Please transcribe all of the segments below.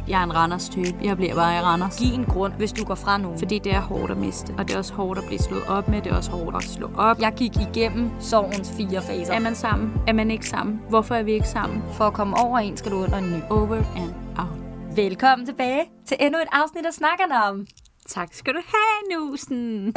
Jeg er en Randers-type. Jeg bliver bare i Randers. Giv en grund, hvis du går fra nogen. Fordi det er hårdt at miste. Og det er også hårdt at blive slået op med. Det er også hårdt at slå op. Jeg gik igennem sorgens 4 faser. Er man sammen? Er man ikke sammen? Hvorfor er vi ikke sammen? For at komme over en, skal du under en ny. Over and out. Velkommen tilbage til endnu et afsnit af Snakkerne om. Tak skal du have, Nusen.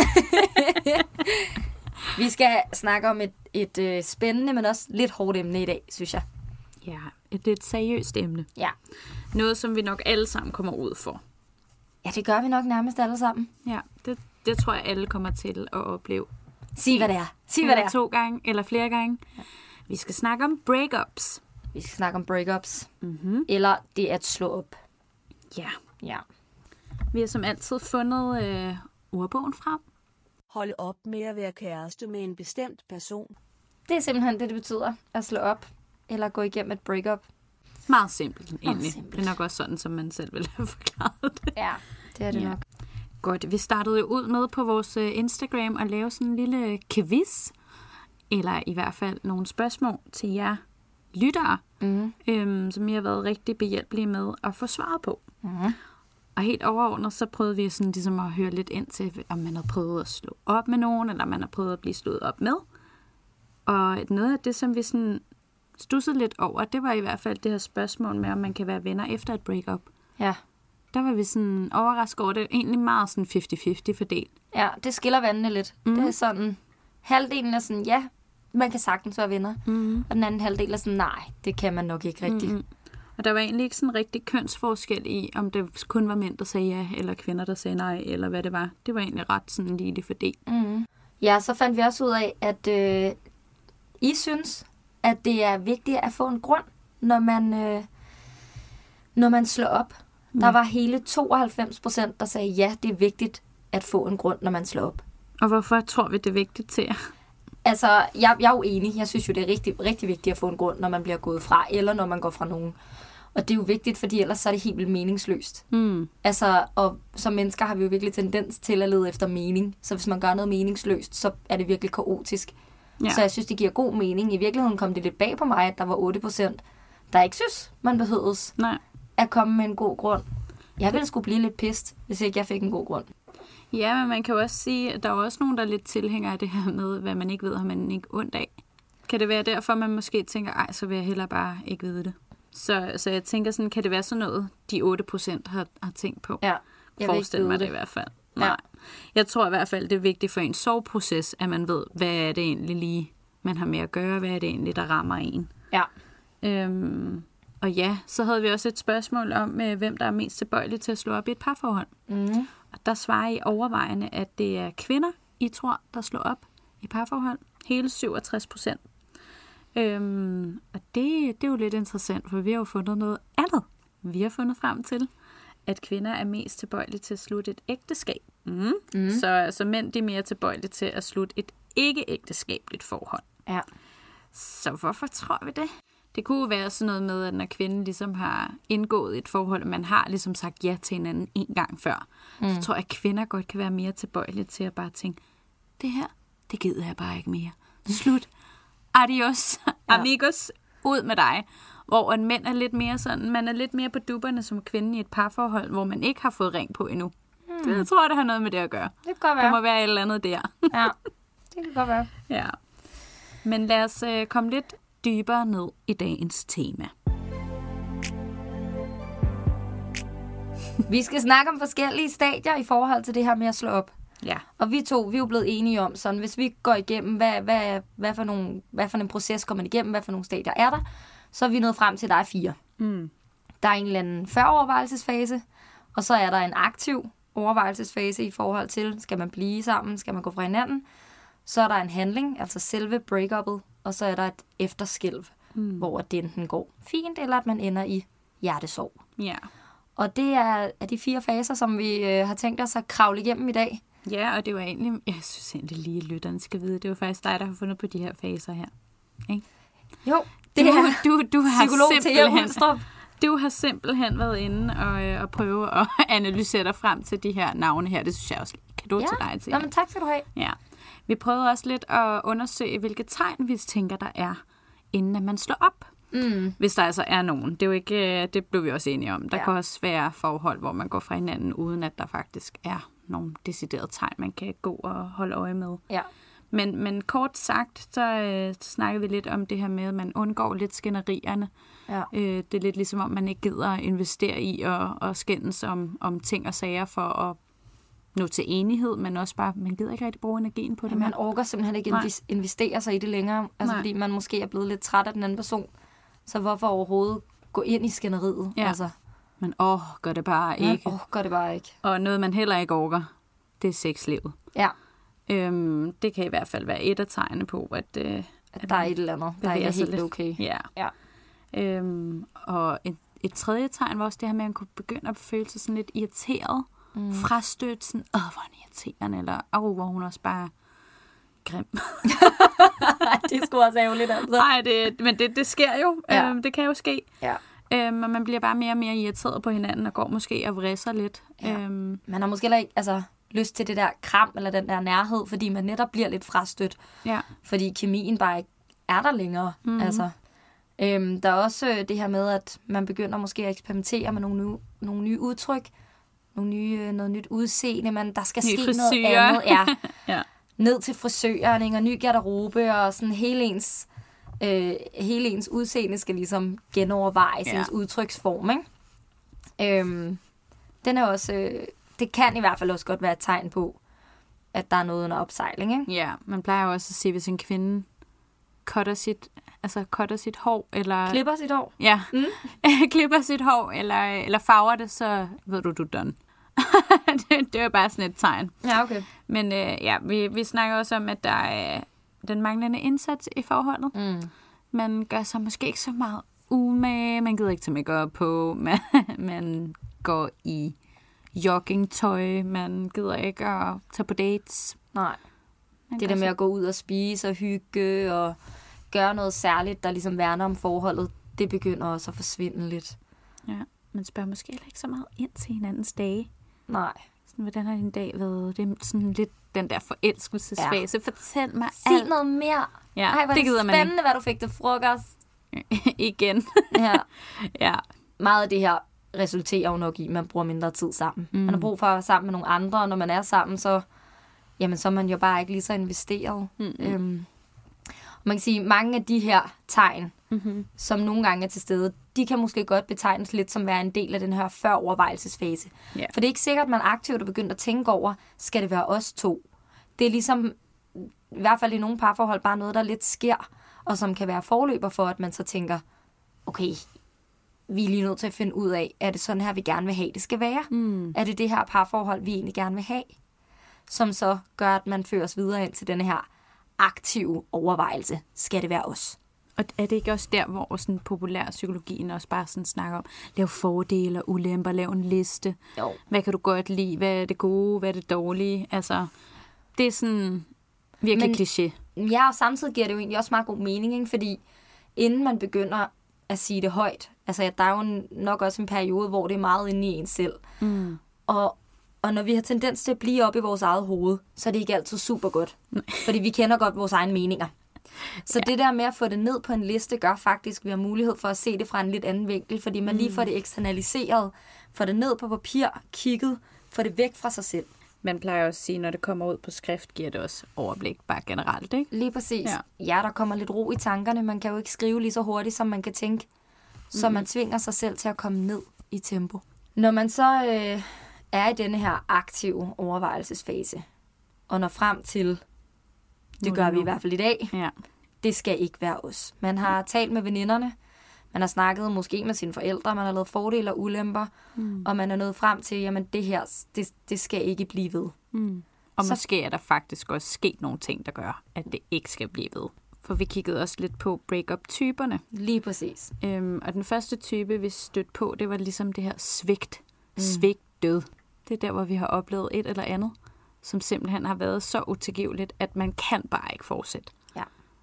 Vi skal snakke om et spændende, men også lidt hårdt emne i dag, synes jeg. Ja, det er et seriøst emne. Ja. Noget, som vi nok alle sammen kommer ud for. Ja, det gør vi nok nærmest alle sammen. Ja, det tror jeg, alle kommer til at opleve. Sig, hvad det er. Sig, hvad det er. 2 gange, eller flere gange. Ja. Vi skal snakke om breakups. Vi skal snakke om breakups. Mm-hmm. Eller det at slå op. Ja. Ja. Vi har som altid fundet ordbogen frem. Holde op med at være kæreste med en bestemt person. Det er simpelthen det betyder, at slå op. Eller gå igennem et breakup. Meget simpelt, egentlig. simpelt. Det er nok også sådan, som man selv ville have forklaret det. Ja, det er det nok. Godt, vi startede jo ud med på vores Instagram at lave sådan en lille quiz. Eller i hvert fald nogle spørgsmål til jer lyttere, som I har været rigtig behjælpelige med at få svaret på. Mm. Og helt overordnet, så prøvede vi sådan ligesom at høre lidt ind til, om man har prøvet at slå op med nogen, eller man har prøvet at blive slået op med. Og noget af det, som vi sådan stussede lidt over, det var i hvert fald det her spørgsmål med, om man kan være venner efter et breakup. Ja. Der var vi sådan overrasket over, det er egentlig meget sådan 50-50 fordelt. Ja, det skiller vandene lidt. Det er sådan, halvdelen er sådan, ja, man kan sagtens være venner. Og den anden halvdel er sådan, nej, det kan man nok ikke rigtigt. Og der var egentlig ikke sådan rigtig kønsforskel i, om det kun var mænd, der sagde ja, eller kvinder, der sagde nej, eller hvad det var. Det var egentlig ret sådan lige fordelt. Ja, så fandt vi også ud af, at I synes, at det er vigtigt at få en grund, når man slår op. Der var hele 92%, der sagde, ja, det er vigtigt at få en grund, når man slår op. Og hvorfor tror vi, det er vigtigt til jer? Altså, jeg er jo enig. Jeg synes jo, det er rigtig, rigtig vigtigt at få en grund, når man bliver gået fra, eller når man går fra nogen. Og det er jo vigtigt, fordi ellers så er det helt vildt meningsløst. Altså, og som mennesker har vi jo virkelig tendens til at lede efter mening. Så hvis man gør noget meningsløst, så er det virkelig kaotisk. Ja. Så jeg synes, det giver god mening. I virkeligheden kom det lidt bag på mig, at der var 8%, der ikke synes, man behøves at komme med en god grund. Jeg ville sgu blive lidt pissed, hvis ikke jeg fik en god grund. Ja, men man kan jo også sige, at der er også nogen, der er lidt tilhængere af det her med, hvad man ikke ved, har man ikke ondt af. Kan det være derfor, man måske tænker, ej, så vil jeg hellere bare ikke vide det? Så jeg tænker sådan, kan det være sådan noget, de 8% har tænkt på? Ja, jeg Forestil mig det i hvert fald. Nej. Jeg tror i hvert fald, det er vigtigt for en soveproces, at man ved, hvad er det egentlig lige, man har med at gøre, hvad er det egentlig, der rammer en. Ja. Og ja, så havde vi også et spørgsmål om, hvem der er mest tilbøjelig til at slå op i et parforhold. Og der svarer I overvejende, at det er kvinder, I tror, der slår op i parforhold. Hele 67%. Og det er jo lidt interessant, for vi har jo fundet noget andet. Vi har fundet frem til, at kvinder er mest tilbøjelige til at slutte et ægteskab. Så mænd de er mere tilbøjelige til at slutte et ikke-ægteskabeligt forhold. Ja. Så hvorfor tror vi det? Det kunne jo være sådan noget med, at når kvinden ligesom har indgået et forhold, og man har ligesom sagt ja til hinanden en gang før, så tror jeg, at kvinder godt kan være mere tilbøjelige til at bare tænke, det her, det gider jeg bare ikke mere. Slut. Adios. Amigos. Ud med dig. Hvor en mænd er lidt mere sådan, man er lidt mere på dupperne som kvinde i et parforhold, hvor man ikke har fået ring på endnu. Det tror jeg, det har noget med det at gøre. Det kan godt være. Der må være et eller andet der. Ja, det kan godt være. Ja. Men lad os komme lidt dybere ned i dagens tema. Vi skal snakke om forskellige stadier i forhold til det her med at slå op. Ja. Og vi er jo blevet enige om, sådan hvis vi går igennem, hvad for en proces kommer man igennem, hvad for nogle stadier er der, så er vi nået frem til, at der er 4. Der er en eller anden før-overvejelsesfase, og så er der en aktiv overvejelsesfase i forhold til, skal man blive sammen, skal man gå fra hinanden. Så er der en handling, altså selve break-uppet, og så er der et efterskælv, hvor det enten går fint, eller at man ender i hjertesorg. Ja. Og det er de 4 faser, som vi har tænkt os at kravle igennem i dag. Ja, og det var egentlig, jeg synes egentlig lige, at lytterne skal vide, det var faktisk dig, der har fundet på de her faser her. Ikke? Jo, det er du har psykolog til Du har simpelthen været inde og prøve at analysere dig frem til de her navne her. Det synes jeg også kan du til dig til. Ja, men tak skal du have. Ja. Vi prøvede også lidt at undersøge, hvilke tegn vi tænker, der er, inden at man slår op. Hvis der altså er nogen. Det er jo ikke, det blev vi også enige om. Der kan også være forhold, hvor man går fra hinanden, uden at der faktisk er nogle deciderede tegn, man kan gå og holde øje med. Ja. Men kort sagt, så snakker vi lidt om det her med, at man undgår lidt skænderierne. Ja. Det er lidt ligesom om, man ikke gider at investere i og skændes om ting og sager for at nå til enighed, men også bare, man gider ikke rigtig bruge energien på det. Ja, man orker simpelthen ikke investere sig i det længere, altså fordi man måske er blevet lidt træt af den anden person. Så hvorfor overhovedet gå ind i skænderiet? Ja. Altså. Men gør det bare ikke. Gør det bare ikke. Og noget, man heller ikke orker, det er sexlivet. Ja. Det kan i hvert fald være et af tegnene på, at der er et eller andet, der ikke er helt okay. Ja. Og et tredje tegn var også det her med, at man kunne begynde at føle sig sådan lidt irriteret, frastødt, sådan, hvor er irriterende, eller hvor hun også bare grim. Det er sgu også ærgerligt, altså. Nej, men det sker jo. Ja. Det kan jo ske. Ja. Og man bliver bare mere og mere irriteret på hinanden, og går måske og vrisser lidt. Ja. Man har måske heller ikke lyst til det der kram, eller den der nærhed, fordi man netop bliver lidt frastødt. Ja. Fordi kemien bare ikke er der længere. Mm-hmm. Altså. Der er også det her med, at man begynder måske at eksperimentere med nogle nye udtryk, noget nyt udseende, der skal ske noget andet. Ja. Ja. Ned til frisøren, og ny garderobe, og sådan hele ens udseende skal ligesom genovervejes, ens udtryksform, ikke? Den er også, det kan i hvert fald også godt være et tegn på, at der er noget under opsejling, ikke? Ja, man plejer jo også at se, hvis en kvinde cutter sit hår, eller... Klipper sit hår? Ja, klipper sit hår, eller farver det, så ved du done. det er jo bare sådan et tegn. Ja, okay. Men vi snakker også om, at der er den manglende indsats i forholdet. Man gør sig måske ikke så meget umage, man gider ikke tage makeup på, man går i joggingtøj, man gider ikke at tage på dates. Nej. Det der med at gå ud og spise og hygge og gøre noget særligt, der ligesom værner om forholdet, det begynder også at forsvinde lidt. Ja, man spørger måske heller ikke så meget ind til hinandens dage. Nej. Sådan, hvordan har din dag været? Det er sådan lidt den der forelskelsesfase. Ja. Fortæl mig alt. Sig noget mere. Ja, ej, hvor det gider man spændende, hvad du fik til frokost. Igen. Ja. Meget af det her resulterer jo nok i, at man bruger mindre tid sammen. Man har brug for at være sammen med nogle andre, og når man er sammen, så er man jo bare ikke lige så investeret. Man kan sige, at mange af de her tegn, som nogle gange er til stede, de kan måske godt betegnes lidt som være en del af den her før-overvejelsesfase. Yeah. For det er ikke sikkert, at man aktivt er begyndt at tænke over, skal det være os to? Det er ligesom, i hvert fald i nogle parforhold, bare noget, der lidt sker, og som kan være forløber for, at man så tænker, okay, vi er lige nødt til at finde ud af, er det sådan her, vi gerne vil have, det skal være? Er det det her parforhold, vi egentlig gerne vil have? Som så gør, at man føres videre ind til denne her aktive overvejelse. Skal det være os? Og er det ikke også der, hvor sådan populær psykologien også bare sådan snakker om, lav fordele og ulemper, lav en liste. Jo. Hvad kan du godt lide? Hvad er det gode? Hvad er det dårlige? Altså, det er sådan virkelig kliché. Ja, og samtidig giver det jo egentlig også meget god mening, ikke? Fordi inden man begynder at sige det højt, altså der er jo nok også en periode, hvor det er meget inde i en selv. Og når vi har tendens til at blive op i vores eget hoved, så er det ikke altid super godt. Fordi vi kender godt vores egne meninger. Så det der med at få det ned på en liste, gør faktisk, at vi har mulighed for at se det fra en lidt anden vinkel. Fordi man lige får det eksternaliseret, får det ned på papir, kigget, får det væk fra sig selv. Man plejer også at sige, at når det kommer ud på skrift, giver det også overblik bare generelt, ikke? Lige præcis. Ja, der kommer lidt ro i tankerne. Man kan jo ikke skrive lige så hurtigt, som man kan tænke. Så man tvinger sig selv til at komme ned i tempo. Når man så er i denne her aktive overvejelsesfase, og når frem til, det gør vi i hvert fald i dag, det skal ikke være os. Man har talt med veninderne, man har snakket måske med sine forældre, man har lavet fordele og ulemper, og man er nået frem til, jamen det her, det skal ikke blive ved. Og så måske er der faktisk også sket nogle ting, der gør, at det ikke skal blive ved. For vi kiggede også lidt på break-up-typerne. Lige præcis. Og den første type, vi stødte på, det var ligesom det her svigt. Svigtdød. Det er der, hvor vi har oplevet et eller andet, som simpelthen har været så utilgiveligt, at man kan bare ikke fortsætte. Ja.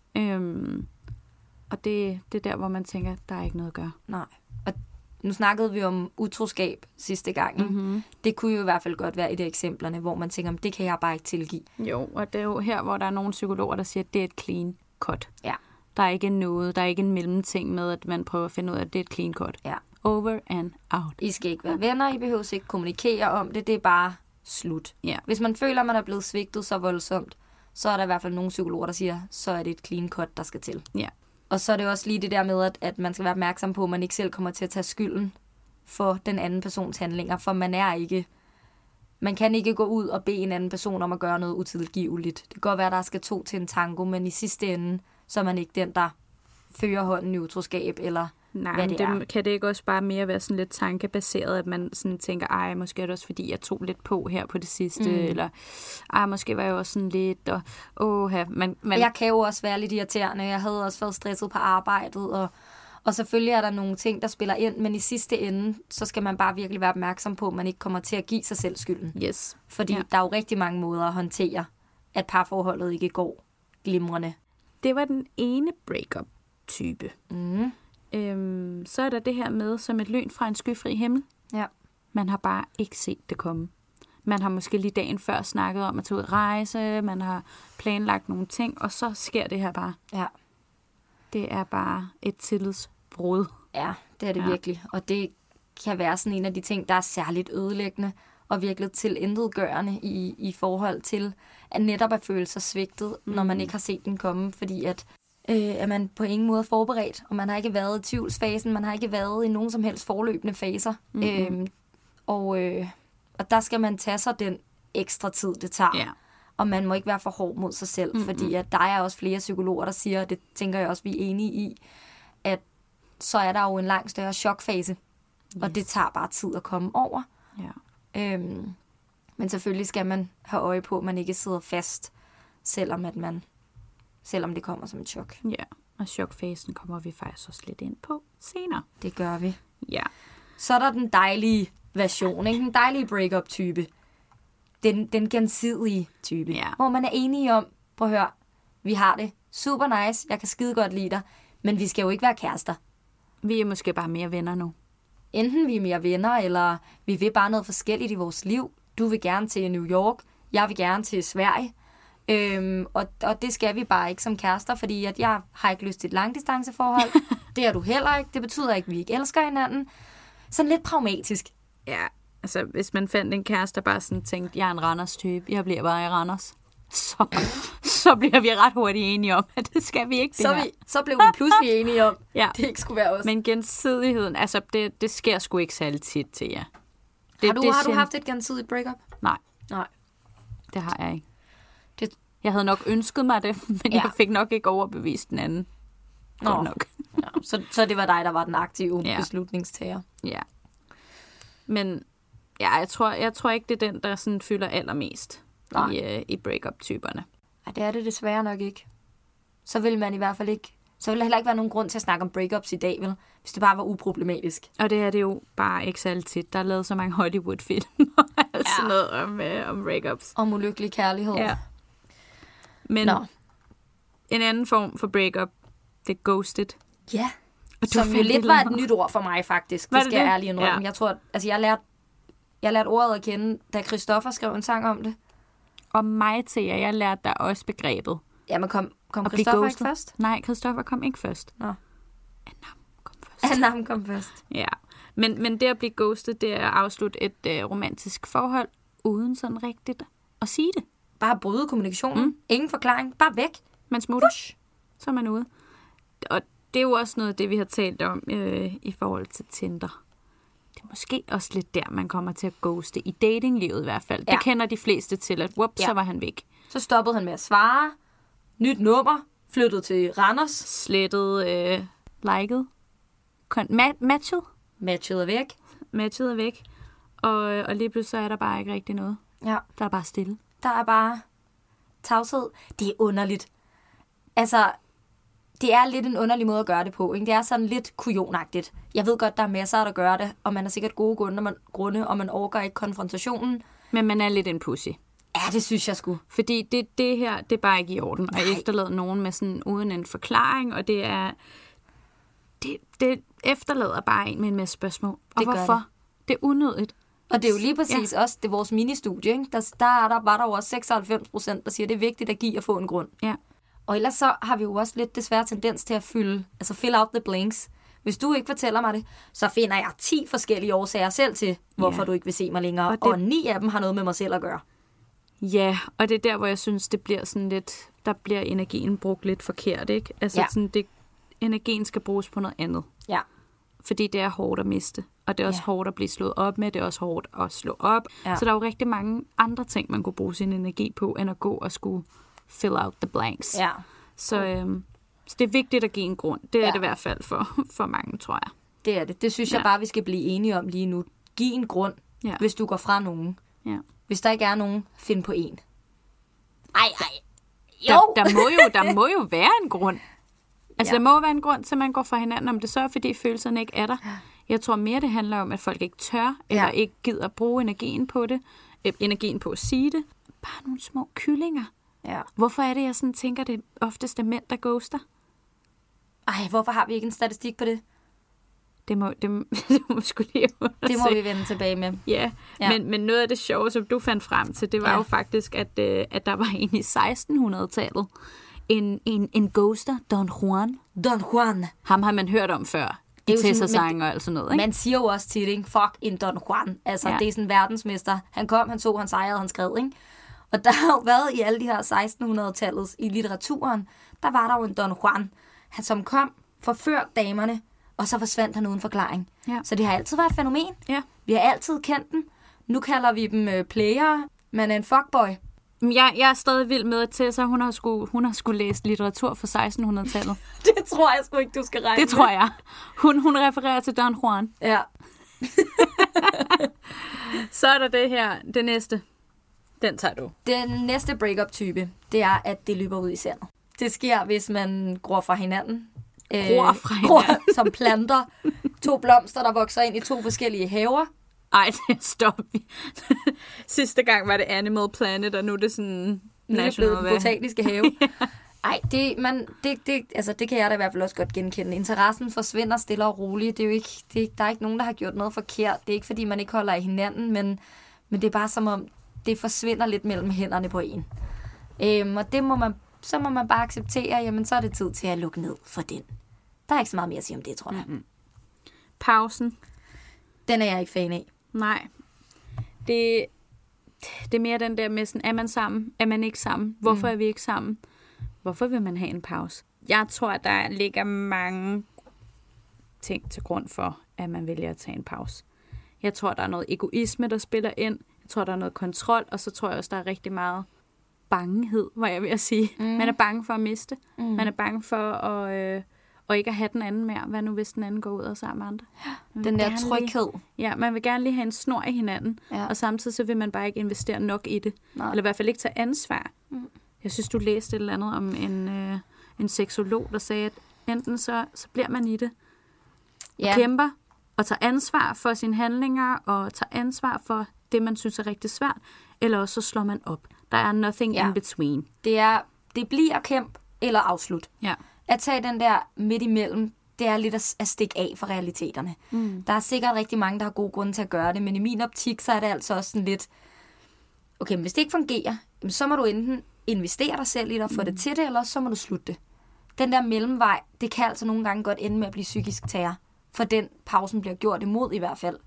Og det er der, hvor man tænker, der er ikke noget at gøre. Nej. Og nu snakkede vi om utroskab sidste gang. Det kunne jo i hvert fald godt være et af eksemplerne, hvor man tænker, det kan jeg bare ikke tilgive. Jo, og det er jo her, hvor der er nogle psykologer, der siger, at det er et clean cut. Ja. Der er ikke noget, der er ikke en mellemting med, at man prøver at finde ud af, at det er et clean cut. Ja. Over and out. I skal ikke være venner, I behøver ikke kommunikere om det, det er bare slut. Ja. Hvis man føler, at man er blevet svigtet så voldsomt, så er der i hvert fald nogle psykologer, der siger, så er det et clean cut, der skal til. Ja. Og så er det også lige det der med, at man skal være opmærksom på, at man ikke selv kommer til at tage skylden for den anden persons handlinger, for man kan ikke gå ud og bede en anden person om at gøre noget utilgiveligt. Det kan godt være, at der skal 2 til en tango, men i sidste ende, så er man ikke den, der fører hånden i utroskab, eller hvad det er. Kan det ikke også bare mere være sådan lidt tankebaseret, at man sådan tænker, ej, måske er det også fordi, jeg tog lidt på her på det sidste, eller ej, måske var jeg også sådan lidt, og Jeg kan jo også være lidt irriterende, jeg havde også været stresset på arbejdet, og selvfølgelig er der nogle ting, der spiller ind, men i sidste ende, så skal man bare virkelig være opmærksom på, at man ikke kommer til at give sig selv skylden. Yes. Fordi der er jo rigtig mange måder at håndtere, at parforholdet ikke går glimrende. Det var den ene break-up-type. Så er der det her med, som et lyn fra en skyfri himmel. Ja. Man har bare ikke set det komme. Man har måske lige dagen før snakket om at tage ud at rejse, man har planlagt nogle ting, og så sker det her bare. Ja. Det er bare et tillidsbrud. Ja, det er det virkelig. Og det kan være sådan en af de ting, der er særligt ødelæggende og virkelig tilintetgørende i forhold til at netop at føle sig svigtet, når man ikke har set den komme, fordi at man på ingen måde er forberedt, og man har ikke været i tvivlsfasen, man har ikke været i nogen som helst forløbende faser. Og der skal man tage sig den ekstra tid, det tager. Ja. Og man må ikke være for hård mod sig selv, fordi at der er også flere psykologer, der siger, og det tænker jeg også, vi er enige i, at så er der jo en langt større chokfase, og det tager bare tid at komme over. Ja. Men selvfølgelig skal man have øje på, at man ikke sidder fast, selvom det kommer som et chok. Ja, og chokfasen kommer vi faktisk også lidt ind på senere. Det gør vi. Ja. Så er der den dejlige version, ikke? Den dejlige break-up-type. Den gensidige type. Ja. Hvor man er enige om, prøv at høre, vi har det super nice, jeg kan skide godt lide dig, men vi skal jo ikke være kærester. Vi er måske bare mere venner nu. Enten vi er mere venner, eller vi vil bare noget forskelligt i vores liv. Du vil gerne til New York, jeg vil gerne til Sverige. Og det skal vi bare ikke som kærester, fordi at jeg har ikke lyst til et langdistanceforhold. Det har du heller ikke. Det betyder ikke, at vi ikke elsker hinanden. Sådan lidt pragmatisk. Ja, altså hvis man fandt en kæreste, der bare sådan tænkte, jeg er en Randers-type, jeg bliver bare i Randers, så bliver vi ret hurtigt enige om, at det skal vi ikke. Så blev vi pludselig enige om, det ikke skulle være os. Men gensidigheden, altså det sker sgu ikke særlig tit til jer. Har du haft et gensidigt breakup? Nej. Det har jeg ikke. Jeg havde nok ønsket mig det, men jeg fik nok ikke overbevist den anden. Godt nok. Ja, så det var dig, der var den aktive beslutningstager. Ja. Men jeg tror ikke, det er den, der sådan fylder allermest i break-up-typerne. Ja, det er det desværre nok ikke. Så vil man i hvert fald ikke. Så vil der heller ikke være nogen grund til at snakke om breakups i dag, vel? Hvis det bare var uproblematisk. Og det er det jo bare ikke særlig tit. Der er lavet så mange Hollywood-film og alt sådan noget om breakups. Om ulykkelig kærlighed. Ja. Men en anden form for breakup, det er ghosted. Ja, som jo lidt var et nyt ord for mig, faktisk. Det skal jeg ærligt indrømme. Ja. Jeg tror, at jeg lærte ordet at kende, da Christoffer skrev en sang om det. Og mig til jeg lærte der også begrebet. Ja, men kom Christoffer ikke først? Nej, Christoffer kom ikke først. Nå. Annam kom først. Ja, men det at blive ghostet, det er at afslutte et romantisk forhold, uden sådan rigtigt at sige det. Bare bryde kommunikationen. Ingen forklaring. Bare væk. Man smutter. Så er man ude. Og det er jo også noget af det, vi har talt om i forhold til Tinder. Det er måske også lidt der, man kommer til at ghoste. I datinglivet i hvert fald. Ja. Det kender de fleste til, at så var han væk. Så stoppede han med at svare. Nyt nummer. Flyttede til Randers. Slettet. Liket. Matchet. Matchet er væk. Og lige pludselig er der bare ikke rigtig noget. Ja. Der er bare stille. Der er bare tavshed. Det er underligt. Altså, det er lidt en underlig måde at gøre det på. Ikke? Det er sådan lidt kujonagtigt. Jeg ved godt, der er masser, der gør det, og man har sikkert gode grunde, og man overgår ikke konfrontationen. Men man er lidt en pussy. Ja, det synes jeg sgu. Fordi det her, det er bare ikke i orden. Og efterlade nogen med sådan uden en forklaring, og det er... Det efterlader bare en med en masse spørgsmål. Og hvorfor? Det er unødigt. Og det er jo lige præcis også, det er vores ministudie, ikke? Der var der over 96%, der siger, det er vigtigt at give og få en grund. Ja. Og ellers så har vi jo også lidt desværre tendens til at fill out the blanks. Hvis du ikke fortæller mig det, så finder jeg 10 forskellige årsager selv til, hvorfor du ikke vil se mig længere. Og 9 af dem har noget med mig selv at gøre. Ja, og det er der, hvor jeg synes, det bliver sådan lidt, der bliver energien brugt lidt forkert, ikke? Altså sådan, energien skal bruges på noget andet. Ja. Fordi det er hårdt at miste. Og det er også hårdt at blive slået op med. Det er også hårdt at slå op. Ja. Så der er jo rigtig mange andre ting, man kunne bruge sin energi på, end at gå og skulle fill out the blanks. Ja. Så det er vigtigt at give en grund. Det er det i hvert fald for mange, tror jeg. Det er det. Det synes jeg bare, vi skal blive enige om lige nu. Giv en grund, hvis du går fra nogen. Ja. Hvis der ikke er nogen, find på en. Ej. Jo! Der må jo være en grund. Altså, der må være en grund til, at man går fra hinanden, om det så er, fordi følelserne ikke er der. Jeg tror mere, det handler om, at folk ikke tør, eller ikke gider bruge energien på det. Energien på at sige det. Bare nogle små kyllinger. Ja. Hvorfor er det, jeg sådan tænker, det oftest er mænd, der ghoster? Ej, hvorfor har vi ikke en statistik på det? Det må vi sgu lige undersøge. Det må vi vende tilbage med. Ja. Men noget af det sjove, som du fandt frem til, det var jo faktisk, at der var en i 1600-tallet. En ghoster, Don Juan. Don Juan. Ham har man hørt om før. I Tessa-sange og alt sådan noget, ikke? Man siger jo også tit, ikke? Fuck en Don Juan. Altså, det er sådan en verdensmester. Han kom, han tog, han sejrede, han skrev, ikke? Og der har jo været i alle de her 1600-tallets i litteraturen, der var der jo en Don Juan, som kom, forførte damerne, og så forsvandt han uden forklaring. Ja. Så det har altid været et fænomen. Ja. Vi har altid kendt den. Nu kalder vi dem playere, men en fuckboy. Jeg er stadig vild med, at Tessa, hun har skulle læse litteratur fra 1600-tallet. Det tror jeg sgu ikke, du skal regne. Det tror jeg. Hun refererer til Don Juan. Ja. Så er der det her, det næste. Den tager du. Den næste break-up-type, det er, at det løber ud i sandet. Det sker, hvis man gror fra hinanden. Gror som planter 2 blomster, der vokser ind i 2 forskellige haver. Ej, det stopper vi. Sidste gang var det Animal Planet, og nu er det sådan National botaniske have. Ej, det kan jeg da i hvert fald også godt genkende. Interessen forsvinder stille og roligt. Det er jo ikke, der er ikke nogen, der har gjort noget forkert. Det er ikke, fordi man ikke holder af hinanden, men det er bare som om, det forsvinder lidt mellem hænderne på en. Og det så må man bare acceptere, jamen så er det tid til at lukke ned for den. Der er ikke så meget mere at sige om det, tror jeg. Mm-hmm. Pausen. Den er jeg ikke fan af. Nej. Det er mere den der med sådan, er man sammen? Er man ikke sammen? Hvorfor er vi ikke sammen? Hvorfor vil man have en pause? Jeg tror, at der ligger mange ting til grund for, at man vælger at tage en pause. Jeg tror, der er noget egoisme, der spiller ind. Jeg tror, der er noget kontrol, og så tror jeg også, der er rigtig meget bangehed, var jeg ved at sige. Man er bange for at miste. Man er bange for at ikke at have den anden mere. Hvad nu, hvis den anden går ud og sammen med andre? Den der tryghed. Man vil gerne lige have en snor i hinanden, og samtidig så vil man bare ikke investere nok i det. Nej. Eller i hvert fald ikke tage ansvar. Jeg synes, du læste et eller andet om en seksolog, der sagde, at enten så bliver man i det, og kæmper, og tager ansvar for sine handlinger, og tager ansvar for det, man synes er rigtig svært, eller også så slår man op. Der er nothing in between. Det bliver kæmp eller afslut. Ja. At tage den der midt imellem, det er lidt at stikke af for realiteterne. Der er sikkert rigtig mange, der har gode grunde til at gøre det, men i min optik, så er det altså også sådan lidt, okay, men hvis det ikke fungerer, så må du enten investere dig selv i det og få det til det, eller så må du slutte det. Den der mellemvej, det kan altså nogle gange godt ende med at blive psykisk terror, for den pausen bliver gjort imod i hvert fald.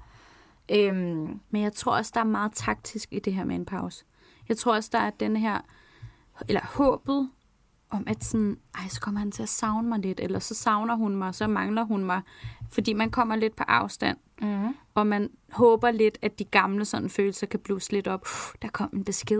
Men jeg tror også, der er meget taktisk i det her med en pause. Jeg tror også, der er den her, eller håbet om, at sådan, så kommer han til at savne mig lidt, eller så savner hun mig, så mangler hun mig, fordi man kommer lidt på afstand, og man håber lidt, at de gamle sådan følelser kan blusse lidt op. Der kom en besked,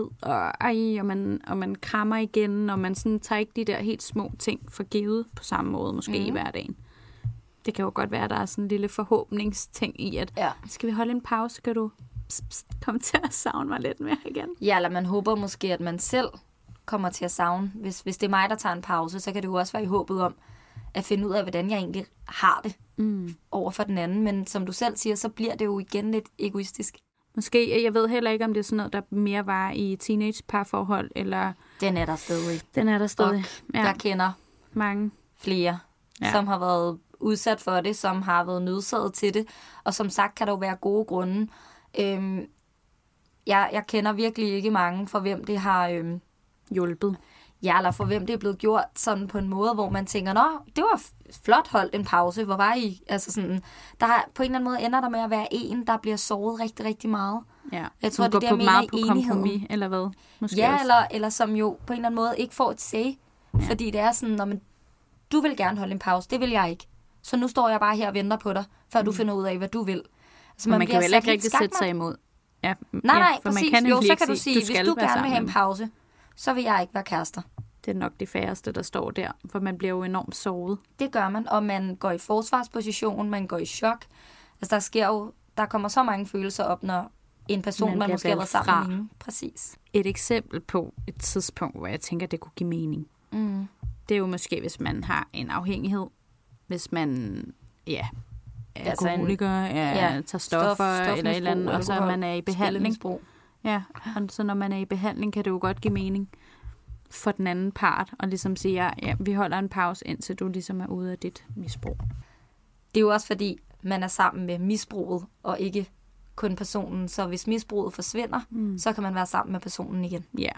og man krammer igen, og man sådan tager ikke de der helt små ting for givet på samme måde, måske i hverdagen. Det kan jo godt være, at der er sådan en lille forhåbningsting i, at skal vi holde en pause, kan du komme til at savne mig lidt mere igen? Ja, eller man håber måske, at man selv kommer til at savne. Hvis det er mig, der tager en pause, så kan det jo også være i håbet om at finde ud af, hvordan jeg egentlig har det over for den anden. Men som du selv siger, så bliver det jo igen lidt egoistisk. Måske, jeg ved heller ikke, om det er sådan noget, der mere var i teenage-parforhold, eller... Den er der stadig. Ja. Jeg kender mange flere, som har været udsat for det, som har været nødsaget til det, og som sagt kan der jo være gode grunde. Jeg kender virkelig ikke mange, for hvem det har... hjulpet. Ja, eller for hvem det er blevet gjort sådan på en måde, hvor man tænker, nå, det var flot holdt en pause, hvor var I? Altså sådan, der på en eller anden måde ender der med at være en, der bliver såret rigtig, rigtig meget. Ja, jeg tror, det er der, jeg mener i enigheden. Eller hvad? Måske ja, eller som jo på en eller anden måde ikke får et say, fordi det er sådan, når du vil gerne holde en pause, det vil jeg ikke. Så nu står jeg bare her og venter på dig, før du finder ud af, hvad du vil. Altså, man kan jo heller ikke rigtig sætte sig imod. Ja, nej, for præcis. Man kan jo, så kan du sige, hvis du gerne vil have en med pause, så vil jeg ikke være kærester. Det er nok de færreste, der står der, for man bliver jo enormt såret. Det gør man, og man går i forsvarsposition, man går i chok. Altså, der kommer så mange følelser op, når en person, man måske har været sammen med. Præcis. Et eksempel på et tidspunkt, hvor jeg tænker, det kunne give mening. Det er jo måske, hvis man har en afhængighed. Hvis man, er alkoholiker, tager stoffer eller et eller andet, og så man er i behandling. Ja, og så når man er i behandling, kan det jo godt give mening for den anden part, og ligesom sige, ja, vi holder en pause, indtil du ligesom er ude af dit misbrug. Det er jo også fordi, man er sammen med misbruget, og ikke kun personen. Så hvis misbruget forsvinder, så kan man være sammen med personen igen. Ja.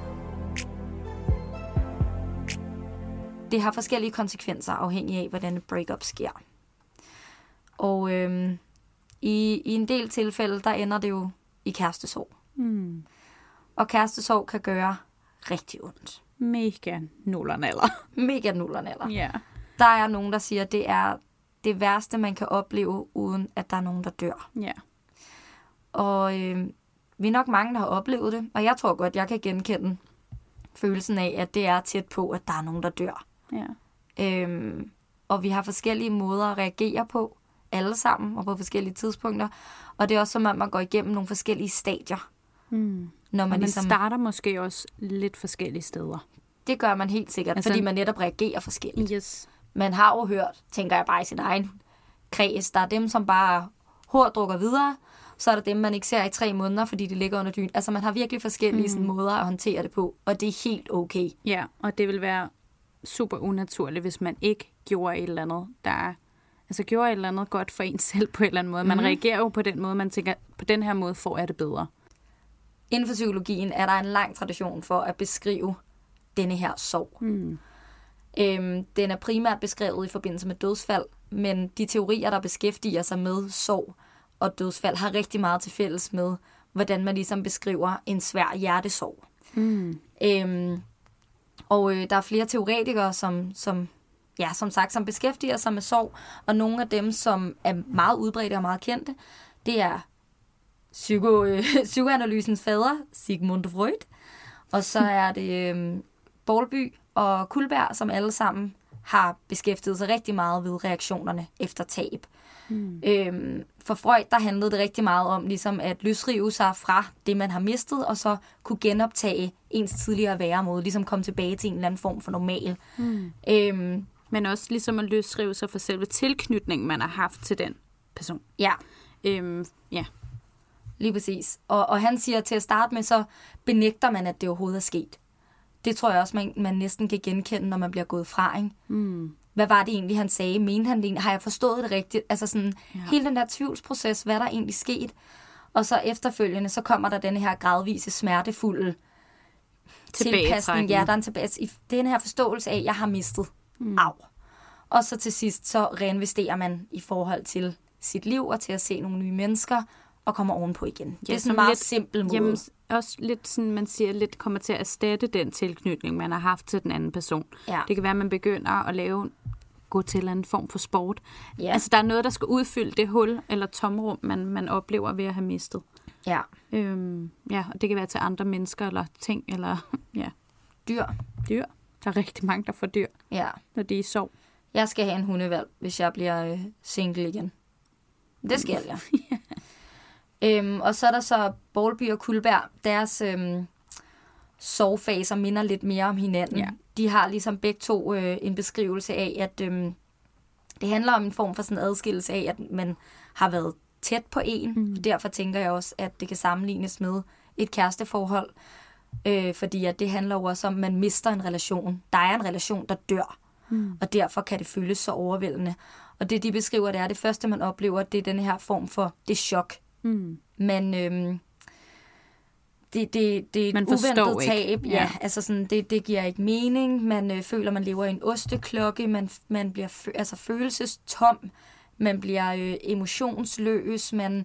Det har forskellige konsekvenser, afhængig af, hvordan et breakup sker. Og i en del tilfælde, der ender det jo i kærestesorg. Og kærestesorg kan gøre rigtig ondt. Mega nullernaller. Mega nullernaller. Ja. Der er nogen, der siger, at det er det værste, man kan opleve, uden at der er nogen, der dør. Ja. Og vi er nok mange, der har oplevet det, og jeg tror godt, jeg kan genkende følelsen af, at det er tæt på, at der er nogen, der dør. Ja. Og vi har forskellige måder at reagere på, alle sammen, og på forskellige tidspunkter. Og det er også som, at man går igennem nogle forskellige stadier. Når man ligesom starter måske også lidt forskellige steder. Det gør man helt sikkert, fordi man netop reagerer forskelligt. Yes. Man har jo hørt, tænker jeg bare i sin egen kreds, der er dem, som bare hurtigt drukker videre, så er der dem, man ikke ser i 3 måneder, fordi de ligger under dynen. Altså man har virkelig forskellige sådan, måder at håndtere det på, og det er helt okay. Ja, og det vil være super unaturligt, hvis man ikke gjorde et eller andet, gjorde et eller andet godt for en selv på en eller anden måde. Man reagerer jo på den måde, man tænker, på den her måde får jeg det bedre. Inden for psykologien er der en lang tradition for at beskrive denne her sorg. Den er primært beskrevet i forbindelse med dødsfald, men de teorier, der beskæftiger sig med sorg og dødsfald, har rigtig meget til fælles med, hvordan man ligesom beskriver en svær hjertesorg. Og der er flere teoretikere, som sagt, som beskæftiger sig med sorg, og nogle af dem, som er meget udbredte og meget kendte, det er psykoanalysens fader, Sigmund Freud, og så er det Bowlby og Kullberg, som alle sammen har beskæftiget sig rigtig meget ved reaktionerne efter tab. For Freud, der handlede det rigtig meget om ligesom at løsrive sig fra det, man har mistet, og så kunne genoptage ens tidligere væremåde, ligesom komme tilbage til en eller anden form for normal. Men også ligesom at løsrive sig fra selve tilknytningen, man har haft til den person. Ja. Ja. Lige præcis. Og han siger, til at starte med, så benægter man, at det overhovedet er sket. Det tror jeg også, man næsten kan genkende, når man bliver gået fra, ikke? Hvad var det egentlig, han sagde? Mente han det egentlig? Har jeg forstået det rigtigt? Altså sådan, hele den der tvivlsproces, hvad der egentlig sket. Og så efterfølgende, så kommer der denne her gradvise, smertefulde tilpasning. Ja, der er en tilbage. I den her forståelse af, at jeg har mistet. Au. Og så til sidst, så reinvesterer man i forhold til sit liv, og til at se nogle nye mennesker, og kommer ovenpå igen. Det er sådan en meget simpel måde. Jamen, også lidt sådan, man siger, lidt kommer til at erstatte den tilknytning, man har haft til den anden person. Ja. Det kan være, at man begynder at gå til en form for sport. Ja. Altså, der er noget, der skal udfylde det hul eller tomrum, man oplever ved at have mistet. Ja. Og det kan være til andre mennesker eller ting, eller Dyr. Der er rigtig mange, der får dyr, når de er i sorg. Jeg skal have en hundevalg, hvis jeg bliver single igen. Det skal jeg. Og så er der så Bowlby og Kullberg. Deres sorgfaser minder lidt mere om hinanden. Ja. De har ligesom begge to en beskrivelse af, at det handler om en form for sådan en adskillelse af, at man har været tæt på en. Derfor tænker jeg også, at det kan sammenlignes med et kæresteforhold. Fordi at det handler jo også om, at man mister en relation. Der er en relation, der dør. Og derfor kan det føles så overvældende. Og det, de beskriver, det er det første, man oplever, det er den her form for det chok. Men det er et man uventet tab. Ja. Ja, altså sådan, det giver ikke mening. Man føler, man lever i en osteklokke. Man bliver følelsestom. Man bliver emotionsløs. Man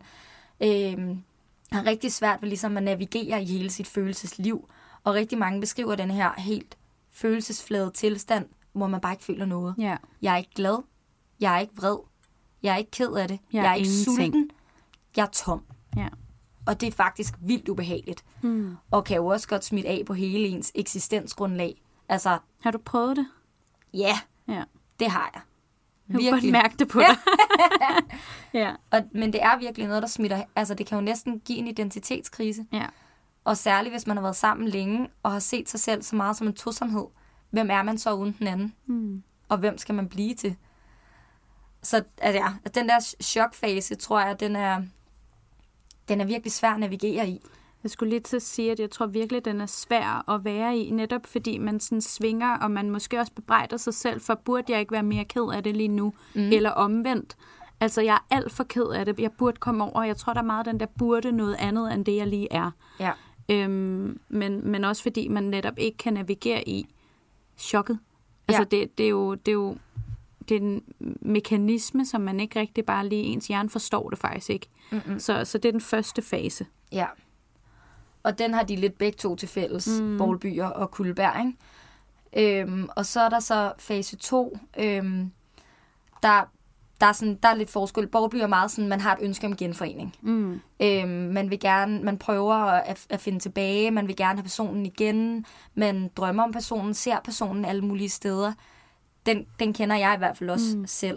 har rigtig svært ved ligesom at navigere i hele sit følelsesliv. Og rigtig mange beskriver den her helt følelsesflade tilstand, hvor man bare ikke føler noget. Ja. Jeg er ikke glad. Jeg er ikke vred. Jeg er ikke ked af det. Jeg Jeg er er ikke ingenting. sulten. Jeg er tom. Ja. Og det er faktisk vildt ubehageligt. Og kan jo også godt smitte af på hele ens eksistensgrundlag. Altså, Har du prøvet det? ja, Ja. det har jeg. Jeg kan godt mærke det på dig. Ja. Men det er virkelig noget, der smitter. Altså, det kan jo næsten give en identitetskrise. Ja. Og særligt, hvis man har været sammen længe, og har set sig selv så meget som en tosomhed. Hvem er man så uden den anden? Og hvem skal man blive til? Så altså, ja, den der chokfase, tror jeg, den er virkelig svær at navigere i. Jeg skulle lige til at sige, at jeg tror virkelig, den er svær at være i, netop fordi man sådan svinger, og man måske også bebrejder sig selv, for burde jeg ikke være mere ked af det lige nu, eller omvendt. Altså, jeg er alt for ked af det. Jeg burde komme over. Jeg tror, der er meget den der burde noget andet, end det, jeg lige er. Ja. Men også fordi man netop ikke kan navigere i chokket. Altså, Ja. det er jo det er en mekanisme, som man ikke rigtig bare lige, ens hjerne forstår det faktisk ikke. Så det er den første fase. Ja. Og den har de lidt begge to til fælles, Bowlby og Kuldberg, ikke? Og så er der så fase 2. Der er lidt forskel. Bowlby er meget sådan, man har et ønske om genforening. Man prøver at finde tilbage, man vil gerne have personen igen, man drømmer om personen, ser personen alle mulige steder. Den kender jeg i hvert fald også selv.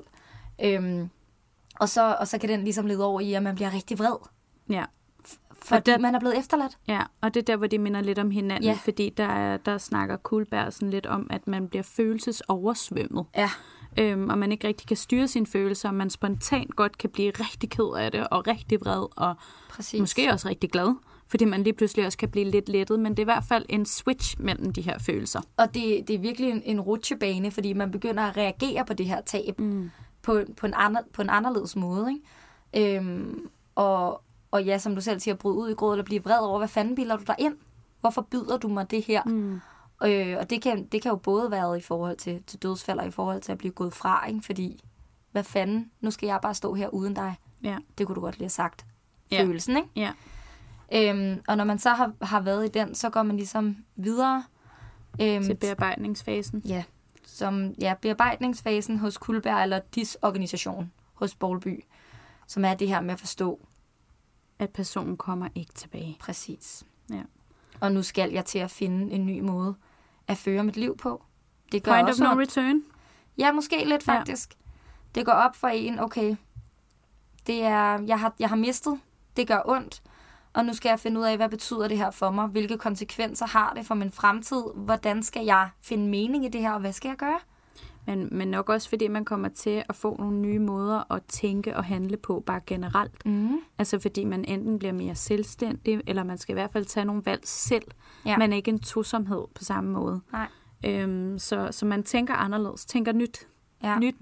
Og så kan den ligesom lede over i, at man bliver rigtig vred. Ja. Fordi man er blevet efterladt. Ja, og det er der, hvor de minder lidt om hinanden, Ja. fordi der snakker Kuldberg sådan lidt om, at man bliver følelsesoversvømmet. Ja. Og man ikke rigtig kan styre sine følelser, og man spontant godt kan blive rigtig ked af det, og rigtig vred, og Præcis. måske også rigtig glad, fordi man lige pludselig også kan blive lidt lettet, men det er i hvert fald en switch mellem de her følelser. Og det er virkelig en rutsjebane, fordi man begynder at reagere på det her tab på en anderledes måde. Ikke? Og ja, som du selv siger, bryde ud i gråd eller blive vred over, hvad fanden bilder du dig ind? Hvorfor byder du mig det her? Og det kan jo både være i forhold til dødsfald og i forhold til at blive gået fra, ikke? Fordi, hvad fanden, nu skal jeg bare stå her uden dig. Ja. Det kunne du godt lige have sagt. Ja. Følelsen, ikke? Ja. Og når man så har været i den, så går man ligesom videre. Til bearbejdningsfasen. Ja, bearbejdningsfasen hos Kuldberg, eller disorganisation hos Bowlby, som er det her med at forstå. At personen kommer ikke tilbage. Præcis. Ja. Og nu skal jeg til at finde en ny måde at føre mit liv på. Det gør Point of også no ondt. return. Ja, måske lidt faktisk. Ja. Det går op for en, okay, det er, jeg har mistet, det gør ondt, og nu skal jeg finde ud af, hvad betyder det her for mig? Hvilke konsekvenser har det for min fremtid? Hvordan skal jeg finde mening i det her, og hvad skal jeg gøre? Men nok også, fordi man kommer til at få nogle nye måder at tænke og handle på, bare generelt. Altså fordi man enten bliver mere selvstændig, eller man skal i hvert fald tage nogle valg selv. Ja. Man er ikke en tosomhed på samme måde. Nej. Så man tænker anderledes, tænker nyt. Ja. Nyt.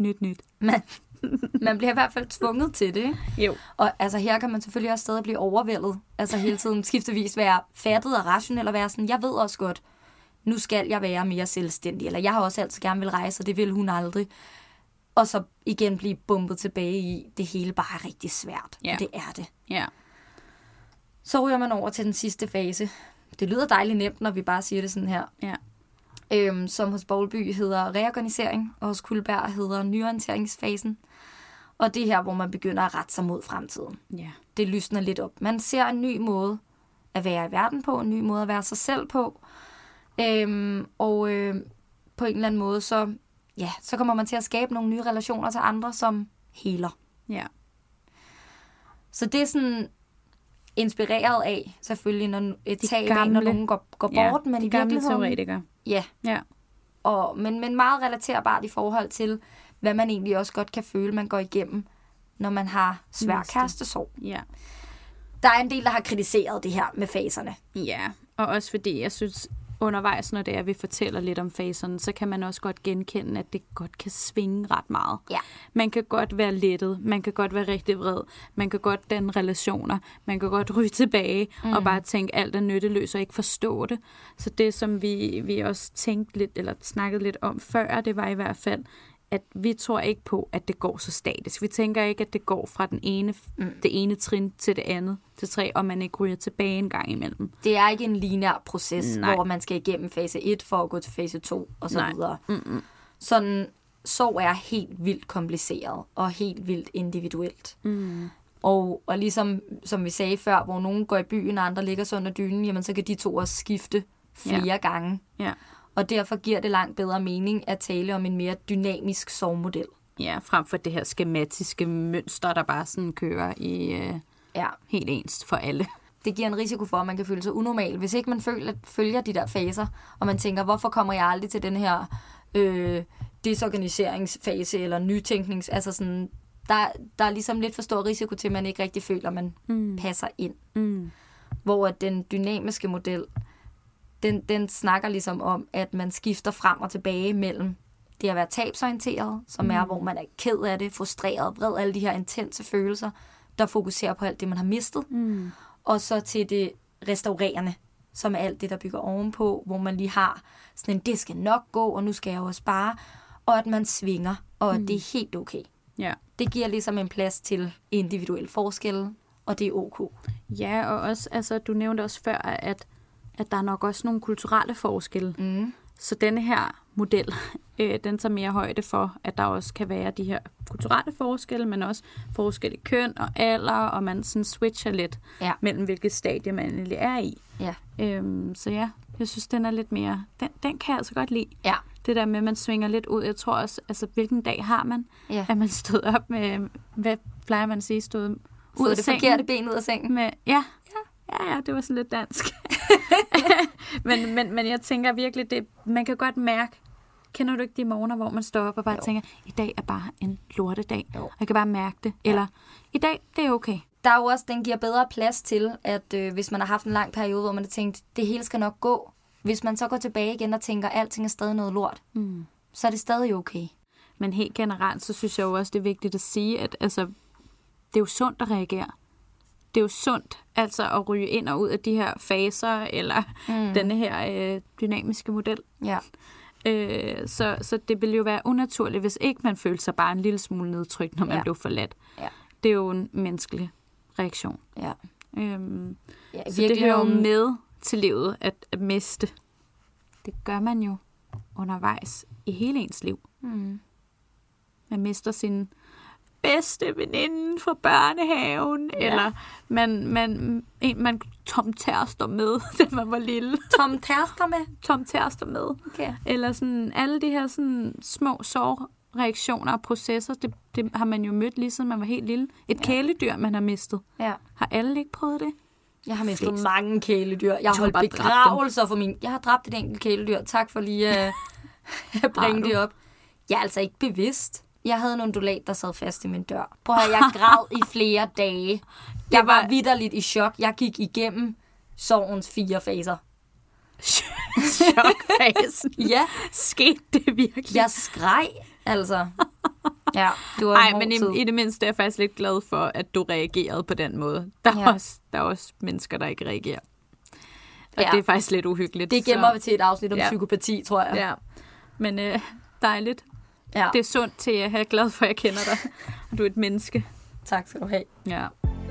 Man bliver i hvert fald tvunget til det. Ikke? Jo. Og altså, her kan man selvfølgelig også stadig blive overvældet. Altså hele tiden skiftevis være fattet og rationel og være sådan, jeg ved også godt, nu skal jeg være mere selvstændig. Eller jeg har også altid gerne vil rejse, og det vil hun aldrig. Og så igen blive bumpet tilbage i, det hele bare er rigtig svært. Ja. Det er det. Ja. Så ryger man over til den sidste fase. Det lyder dejligt nemt, når vi bare siger det sådan her. Ja. Som hos Bowlby hedder reorganisering, og hos Kuldberg hedder nyorienteringsfasen. Og det er her, hvor man begynder at rette sig mod fremtiden. Ja. Det lysner lidt op. Man ser en ny måde at være i verden på, en ny måde at være sig selv på. På en eller anden måde, så kommer man til at skabe nogle nye relationer til andre, som heler. Ja. Så det er sådan inspireret af, selvfølgelig, når et tab af, gamle, når nogen går bort, men de i gamle virkeligheden... teoretikere. Ja. Ja. Men meget relaterbart i forhold til, hvad man egentlig også godt kan føle, man går igennem, når man har svær kærestesorg. Ja. Der er en del, der har kritiseret det her med faserne. Ja, og også fordi jeg synes, undervejs, når det er, vi fortæller lidt om faserne, så kan man også godt genkende, at det godt kan svinge ret meget. Ja. Man kan godt være lettet, man kan godt være rigtig vred, man kan godt danne relationer, man kan godt ryge tilbage og bare tænke, alt er nytteløst og ikke forstå det. Så det, som vi også tænkte lidt, eller snakkede lidt om før, det var i hvert fald, at vi tror ikke på, at det går så statisk. Vi tænker ikke, at det går fra det ene trin til det andet, til 3, og man ikke ryger tilbage en gang imellem. Det er ikke en lineær proces, hvor man skal igennem fase 1 for at gå til fase 2 og så videre. Sådan, sorg er helt vildt kompliceret og helt vildt individuelt. Og ligesom som vi sagde før, hvor nogen går i byen, og andre ligger så under dynen, jamen så kan de 2 også skifte flere gange. Ja. Og derfor giver det langt bedre mening at tale om en mere dynamisk sorgmodel. Ja, frem for det her skematiske mønster, der bare sådan kører i helt ens for alle. Det giver en risiko for, at man kan føle sig unormal. Hvis ikke man følger de der faser, og man tænker, hvorfor kommer jeg aldrig til den her desorganiseringsfase eller nytænknings... Altså sådan, der er ligesom lidt for stor risiko til, at man ikke rigtig føler, at man passer ind. Hvor den dynamiske model... Den snakker ligesom om, at man skifter frem og tilbage mellem det at være tabsorienteret, som er, hvor man er ked af det, frustreret, vred, alle de her intense følelser, der fokuserer på alt det, man har mistet. Og så til det restaurerende, som er alt det, der bygger ovenpå, hvor man lige har sådan en, det skal nok gå, og nu skal jeg også spare, og at man svinger, og det er helt okay. Ja. Det giver ligesom en plads til individuelle forskelle, og det er ok. Ja, og også, altså, du nævnte også før, at der er nok også nogle kulturelle forskelle. Så denne her model, den tager mere højde for, at der også kan være de her kulturelle forskelle, men også forskellige køn og alder, og man sådan switcher lidt mellem hvilket stadie man egentlig er i. Ja. Så ja, jeg synes, den er lidt mere... Den kan jeg altså godt lide. Ja. Det der med, at man svinger lidt ud. Jeg tror også, altså hvilken dag har man, at man stod op med... Hvad plejer man at sige? Stod ud af det forkerte ben ud af sengen? Med, ja, det var sådan lidt dansk. men jeg tænker virkelig, man kan godt mærke, kender du ikke de morgener, hvor man står op og bare tænker, i dag er bare en lortedag, og jeg kan bare mærke det, eller i dag, det er okay. Der er jo også, den giver bedre plads til, at hvis man har haft en lang periode, hvor man har tænkt, det hele skal nok gå, hvis man så går tilbage igen og tænker, alting er stadig noget lort, så er det stadig okay. Men helt generelt, så synes jeg jo også, det er vigtigt at sige, at altså, det er jo sundt at reagere. Det er jo sundt altså at ryge ind og ud af de her faser, eller denne her dynamiske model. Ja. Så det vil jo være unaturligt, hvis ikke man føler sig bare en lille smule nedtrykt, når man blev forladt. Ja. Det er jo en menneskelig reaktion. Ja. Så det hører jo med til livet at miste. Det gør man jo undervejs i hele ens liv. Man mister sin bedste veninde fra børnehaven, eller man Tom Terster med, da man var lille. Tom Terster med? Tom Terster med. Okay. Eller sådan alle de her sådan små sorgreaktioner og processer, det har man jo mødt lige siden man var helt lille. Et kæledyr, man har mistet. Ja. Har alle ikke prøvet det? Jeg har mistet mange kæledyr. Jeg har holdt begravelser for min... Jeg har dræbt et enkelt kæledyr. Tak for lige at bringe det op. Jeg er altså ikke bevidst. Jeg havde en undulat, der sad fast i min dør. Prøv at jeg græd i flere dage. Jeg var vitterligt i chok. Jeg gik igennem sorgens 4 faser. Chokfasen? Ja. Skete det virkelig? Jeg skreg, altså. Ja, det var en hård tid. Men i det mindste er jeg faktisk lidt glad for, at du reagerede på den måde. Der er også mennesker, der ikke reagerer. Og det er faktisk lidt uhyggeligt. Det gemmer vi til et afsnit om psykopati, tror jeg. Ja. Men dejligt. Ja. Det er sundt til at have glad for, at jeg kender dig. Og du er et menneske. Tak skal du have. Ja.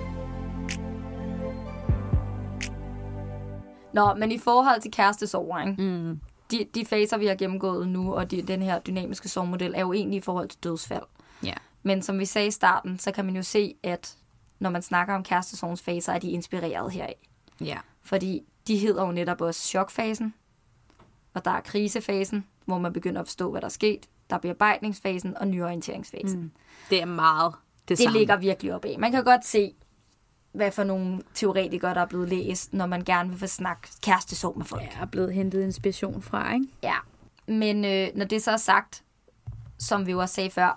Nå, men i forhold til kærestesorg, de faser, vi har gennemgået nu, og den her dynamiske sorgmodel, er jo egentlig i forhold til dødsfald. Ja. Men som vi sagde i starten, så kan man jo se, at når man snakker om kærestesorgens faser, er de inspireret heraf. Ja. Fordi de hedder jo netop også chokfasen, og der er krisefasen, hvor man begynder at forstå, hvad der er sket. Der er bearbejdningsfasen og nyorienteringsfasen. Det er meget det samme. Det ligger virkelig op af. Man kan godt se, hvad for nogle teoretikere, der er blevet læst, når man gerne vil få snakket kærestesorg med folk. Ja, er blevet hentet inspiration fra, ikke? Ja, men når det så er sagt, som vi jo også sagde før,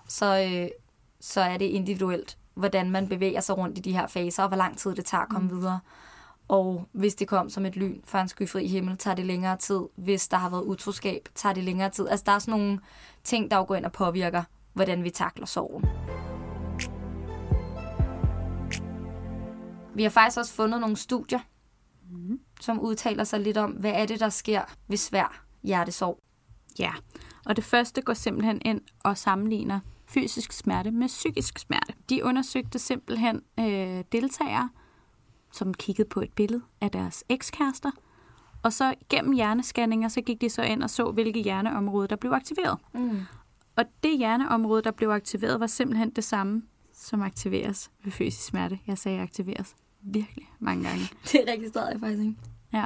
så er det individuelt, hvordan man bevæger sig rundt i de her faser, og hvor lang tid det tager at komme videre. Og hvis det kom som et lyn fra en skyfri himmel, tager det længere tid. Hvis der har været utroskab, tager det længere tid. Altså, der er sådan nogle ting, der jo går ind og påvirker, hvordan vi takler sorgen. Vi har faktisk også fundet nogle studier, som udtaler sig lidt om, hvad er det, der sker ved svær hjertesorg. Ja, og det første går simpelthen ind og sammenligner fysisk smerte med psykisk smerte. De undersøgte simpelthen deltagere, som kiggede på et billede af deres ekskærester, og så gennem hjernescanninger, så gik de så ind og så, hvilke hjerneområde, der blev aktiveret. Og det hjerneområde, der blev aktiveret, var simpelthen det samme, som aktiveres ved fysisk smerte. Jeg sagde aktiveres virkelig mange gange. Det registrerede jeg faktisk ikke. Ja,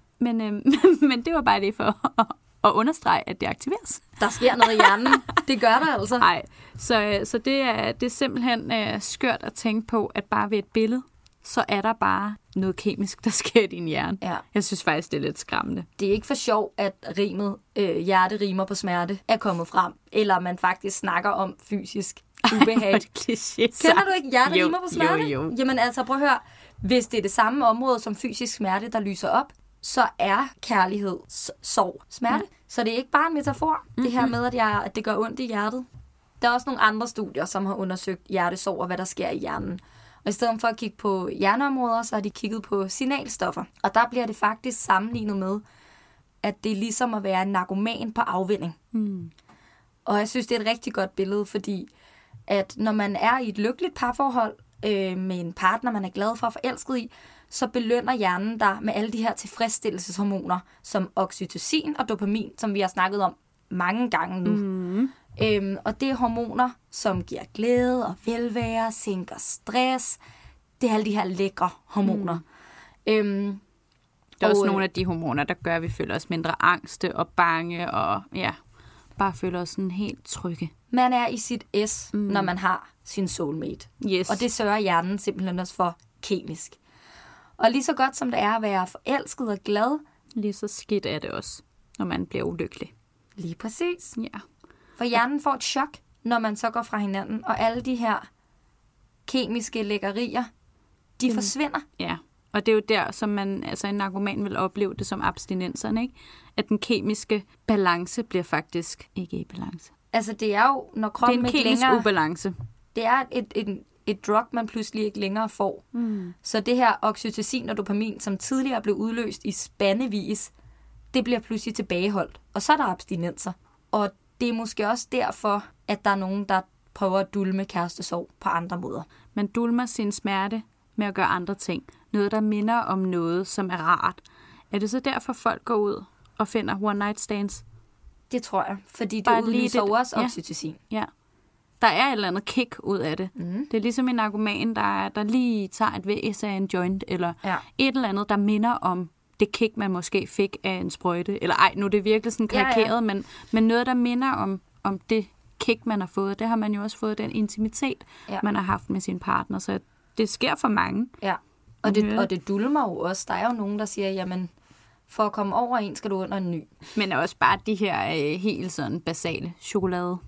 men det var bare det for at understrege, at det aktiveres. Der sker noget i hjernen. Det gør der altså. Nej, så det er simpelthen skørt at tænke på, at bare ved et billede, så er der bare noget kemisk, der sker i din hjerne. Ja. Jeg synes faktisk, det er lidt skræmmende. Det er ikke for sjov, at rimet hjerte rimer på smerte er kommet frem, eller man faktisk snakker om fysisk ubehag. Kender du ikke hjerte rimer på smerte? Jo. Jamen altså, prøv at høre. Hvis det er det samme område som fysisk smerte, der lyser op, så er kærlighed, sorg, smerte. Så det er ikke bare en metafor, det her med, at det gør ondt i hjertet. Der er også nogle andre studier, som har undersøgt hjertesorg og hvad der sker i hjernen. Og i stedet for at kigge på hjerneområder, så har de kigget på signalstoffer. Og der bliver det faktisk sammenlignet med, at det er ligesom at være en narkoman på afvinding. Og jeg synes, det er et rigtig godt billede, fordi at når man er i et lykkeligt parforhold med en partner, man er glad for og forelsket i, så belønner hjernen dig med alle de her tilfredsstillelseshormoner, som oxytocin og dopamin, som vi har snakket om mange gange nu. Og det er hormoner, som giver glæde og velvære, sænker stress. Det er alle de her lækre hormoner. Der er også nogle af de hormoner, der gør, at vi føler os mindre angste og bange, og ja, bare føler os sådan helt trygge. Man er i sit S, når man har sin soulmate. Yes. Og det sørger hjernen simpelthen også for kemisk. Og lige så godt som det er at være forelsket og glad, lige så skidt er det også, når man bliver ulykkelig. Lige præcis. Ja. For hjernen får et chok, når man så går fra hinanden, og alle de her kemiske lækkerier, de forsvinder. Ja, og det er jo der, som man, altså en narkoman vil opleve det som abstinenserne, ikke? At den kemiske balance bliver faktisk ikke i balance. Altså det er jo, når kroppen ikke længere... Det er en kemisk ubalance. Det er et drug, man pludselig ikke længere får. Så det her oxytocin og dopamin, som tidligere blev udløst i spandevis, det bliver pludselig tilbageholdt. Og så er der abstinenser. Og det er måske også derfor, at der er nogen, der prøver at dulme kærestesorg på andre måder. Man dulmer sin smerte med at gøre andre ting. Noget, der minder om noget, som er rart. Er det så derfor, folk går ud og finder one night stands? Det tror jeg, fordi det udløser også oxytocin. Ja. Der er et eller andet kick ud af det. Det er ligesom en narkoman, der lige tager et væs af en joint, eller et eller andet, der minder om det kick, man måske fik af en sprøjte. Eller ej, nu er det virkelig sådan karikeret, men noget, der minder om det kick, man har fået. Det har man jo også fået, den intimitet, man har haft med sin partner. Så det sker for mange. Ja, og det dulmer jo også. Der er jo nogen, der siger, jamen, for at komme over en, skal du under en ny. Men også bare de her helt sådan basale chokolade.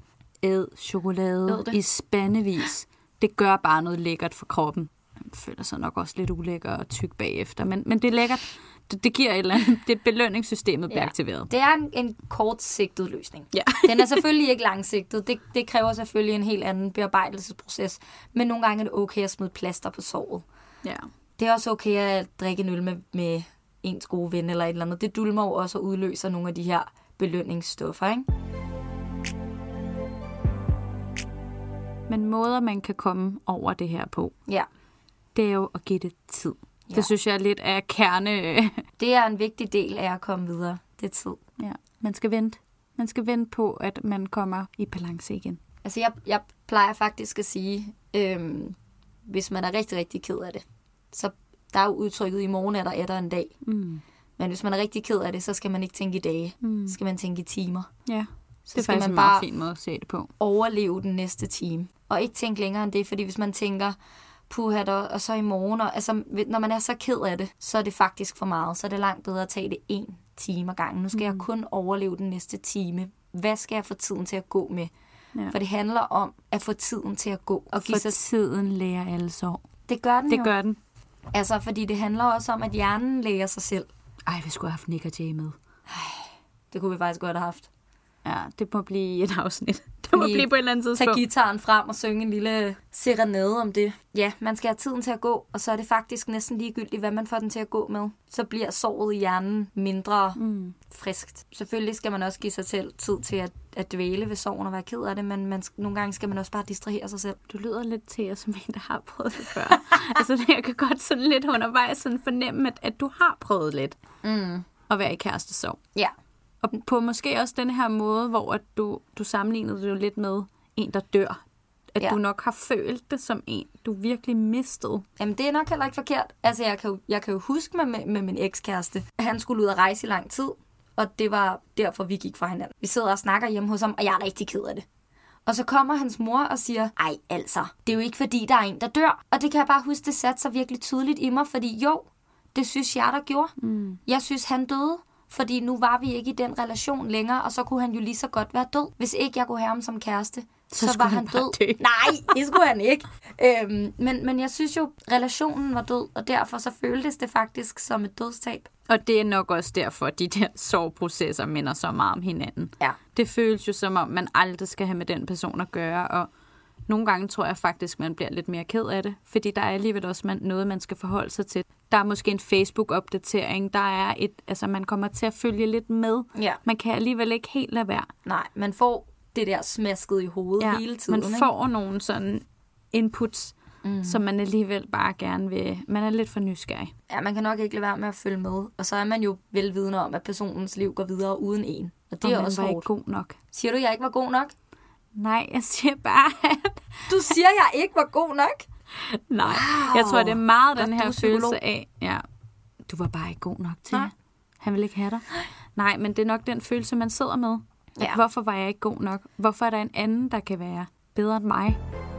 Chokolade i spandevis. Det gør bare noget lækkert for kroppen. Man føler sig nok også lidt ulækker og tyk bagefter, men det er lækkert. Det giver et eller andet. Det belønningssystemet bliver aktiveret. Det er en kortsigtet løsning. Ja. Den er selvfølgelig ikke langsigtet. Det kræver selvfølgelig en helt anden bearbejdelsesproces. Men nogle gange er det okay at smide plaster på såret. Ja. Det er også okay at drikke en øl med ens gode ven eller et eller andet. Det dulmer jo også og udløser nogle af de her belønningsstoffer, ikke? Men måder, man kan komme over det her på, det er jo at give det tid. Ja. Det synes jeg er lidt af kerne. Det er en vigtig del af at komme videre. Det er tid. Ja. Man skal vente. Man skal vente på, at man kommer i balance igen. Altså, jeg plejer faktisk at sige, hvis man er rigtig, rigtig ked af det, så der er jo udtrykket, i morgen er der en dag. Men hvis man er rigtig ked af det, så skal man ikke tænke i dage. Så skal man tænke i timer. Ja. Så det er faktisk en meget fin måde at se det på. Overleve den næste time. Og ikke tænke længere end det, fordi hvis man tænker, puha, og så i morgen, og, altså, når man er så ked af det, så er det faktisk for meget. Så er det langt bedre at tage det 1 time ad gangen. Nu skal jeg kun overleve den næste time. Hvad skal jeg få tiden til at gå med? Ja. For det handler om at få tiden til at gå. Og for tiden lærer alle sorg. Det gør den Det gør den. Altså, fordi det handler også om, at hjernen læger sig selv. Ej, vi skulle have haft Nick og Jay med. Det kunne vi faktisk godt have haft. Ja, det må blive et afsnit. Det må blive på et eller andet tidspunkt. Tag gitaren frem og synge en lille serenade om det. Ja, man skal have tiden til at gå, og så er det faktisk næsten ligegyldigt, hvad man får den til at gå med. Så bliver såret i hjernen mindre friskt. Selvfølgelig skal man også give sig selv tid til at dvæle ved sorgen og være ked af det, men nogle gange skal man også bare distrahere sig selv. Du lyder lidt til som en, der har prøvet det før. Altså, jeg kan godt sådan lidt undervejs sådan fornemme, at du har prøvet lidt at være i kærestesorg. Ja. Og på måske også den her måde, hvor at du sammenlignede det jo lidt med en, der dør. At du nok har følt det som en, du virkelig mistede. Jamen, det er nok heller ikke forkert. Altså, jeg kan jo huske med min ekskæreste, at han skulle ud og rejse i lang tid. Og det var derfor, vi gik fra hinanden. Vi sidder og snakker hjemme hos ham, og jeg er rigtig ked af det. Og så kommer hans mor og siger, ej altså, det er jo ikke fordi, der er en, der dør. Og det kan jeg bare huske, det satte sig virkelig tydeligt i mig, fordi jo, det synes jeg, der gjorde. Jeg synes, han døde. Fordi nu var vi ikke i den relation længere, og så kunne han jo lige så godt være død. Hvis ikke jeg kunne have ham som kæreste, så var han død. Dø. Nej, det skulle han ikke. Men jeg synes jo, relationen var død, og derfor så føltes det faktisk som et dødstab. Og det er nok også derfor, at de der sorgprocesser minder så meget om hinanden. Ja. Det føles jo som om, man aldrig skal have med den person at gøre, og nogle gange tror jeg faktisk, man bliver lidt mere ked af det, fordi der er alligevel også noget, man skal forholde sig til. Der er måske en Facebook-opdatering, der er man kommer til at følge lidt med. Ja. Man kan alligevel ikke helt lade være. Nej, man får det der smasket i hovedet hele tiden. Man får nogle sådan inputs, som man alligevel bare gerne vil. Man er lidt for nysgerrig. Ja, man kan nok ikke lade være med at følge med. Og så er man jo velvidende om, at personens liv går videre uden en. Og det er også hårdt. Ikke god nok. Siger du, at jeg ikke var god nok? Nej, jeg siger bare, at... Du siger, at jeg ikke var god nok? Nej, wow. Jeg tror, det er meget den her følelse af, du var bare ikke god nok til det. Han ville ikke have dig. Nej, men det er nok den følelse, man sidder med. At hvorfor var jeg ikke god nok? Hvorfor er der en anden, der kan være bedre end mig?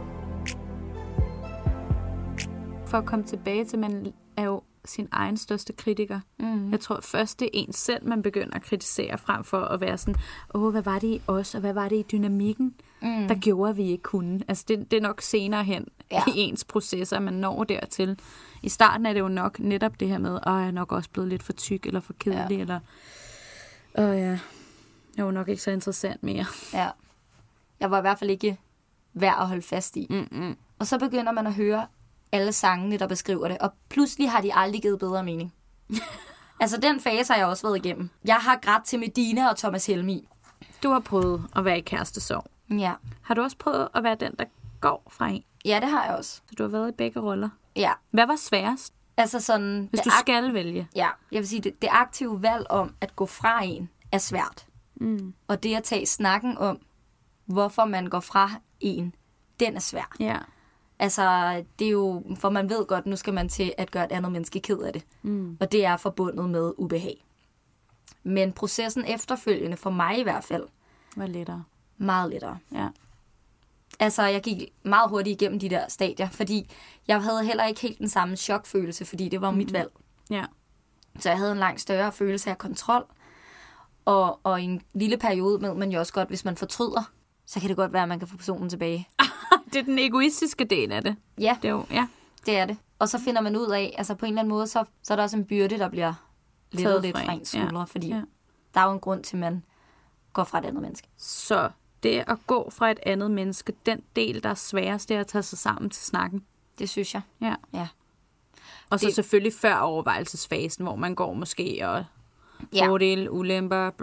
For at komme tilbage til, man er jo sin egen største kritiker. Jeg tror først, det er en selv, man begynder at kritisere, frem for at være sådan, hvad var det i os, og hvad var det i dynamikken, der gjorde, at vi ikke kunne. Altså, det er nok senere hen i ens processer, man når dertil. I starten er det jo nok netop det her med, jeg er nok også blevet lidt for tyk, eller for kedelig, eller jeg er jo nok ikke så interessant mere. Ja. Jeg var i hvert fald ikke værd at holde fast i. Og så begynder man at høre alle sangene, der beskriver det. Og pludselig har de aldrig givet bedre mening. Altså, den fase har jeg også været igennem. Jeg har grædt til Medina og Thomas Helmig. Du har prøvet at være i kærestesorg. Ja. Har du også prøvet at være den, der går fra en? Ja, det har jeg også. Så du har været i begge roller? Ja. Hvad var sværest? Altså sådan... Hvis du skal vælge? Ja, jeg vil sige, det aktive valg om at gå fra en er svært. Og det at tage snakken om, hvorfor man går fra en, den er svær. Ja. Altså, det er jo... For man ved godt, nu skal man til at gøre et andet menneske ked af det. Og det er forbundet med ubehag. Men processen efterfølgende, for mig i hvert fald... Var lettere. Meget lettere. Ja. Altså, jeg gik meget hurtigt igennem de der stadier, fordi jeg havde heller ikke helt den samme chokfølelse, fordi det var mit valg. Ja. Så jeg havde en langt større følelse af kontrol. Og i en lille periode med man jo også godt, hvis man fortryder, så kan det godt være, at man kan få personen tilbage. Det er den egoistiske del af det. Ja, det er det. Og så finder man ud af, altså på en eller anden måde, så er der også en byrde, der bliver lettet lidt fra ens skuldre, fordi der er jo en grund til, at man går fra et andet menneske. Så det at gå fra et andet menneske, den del, der er sværest, det er at tage sig sammen til snakken. Det synes jeg. Ja. Og så selvfølgelig før overvejelsesfasen, hvor man går måske og fordele, ulemper,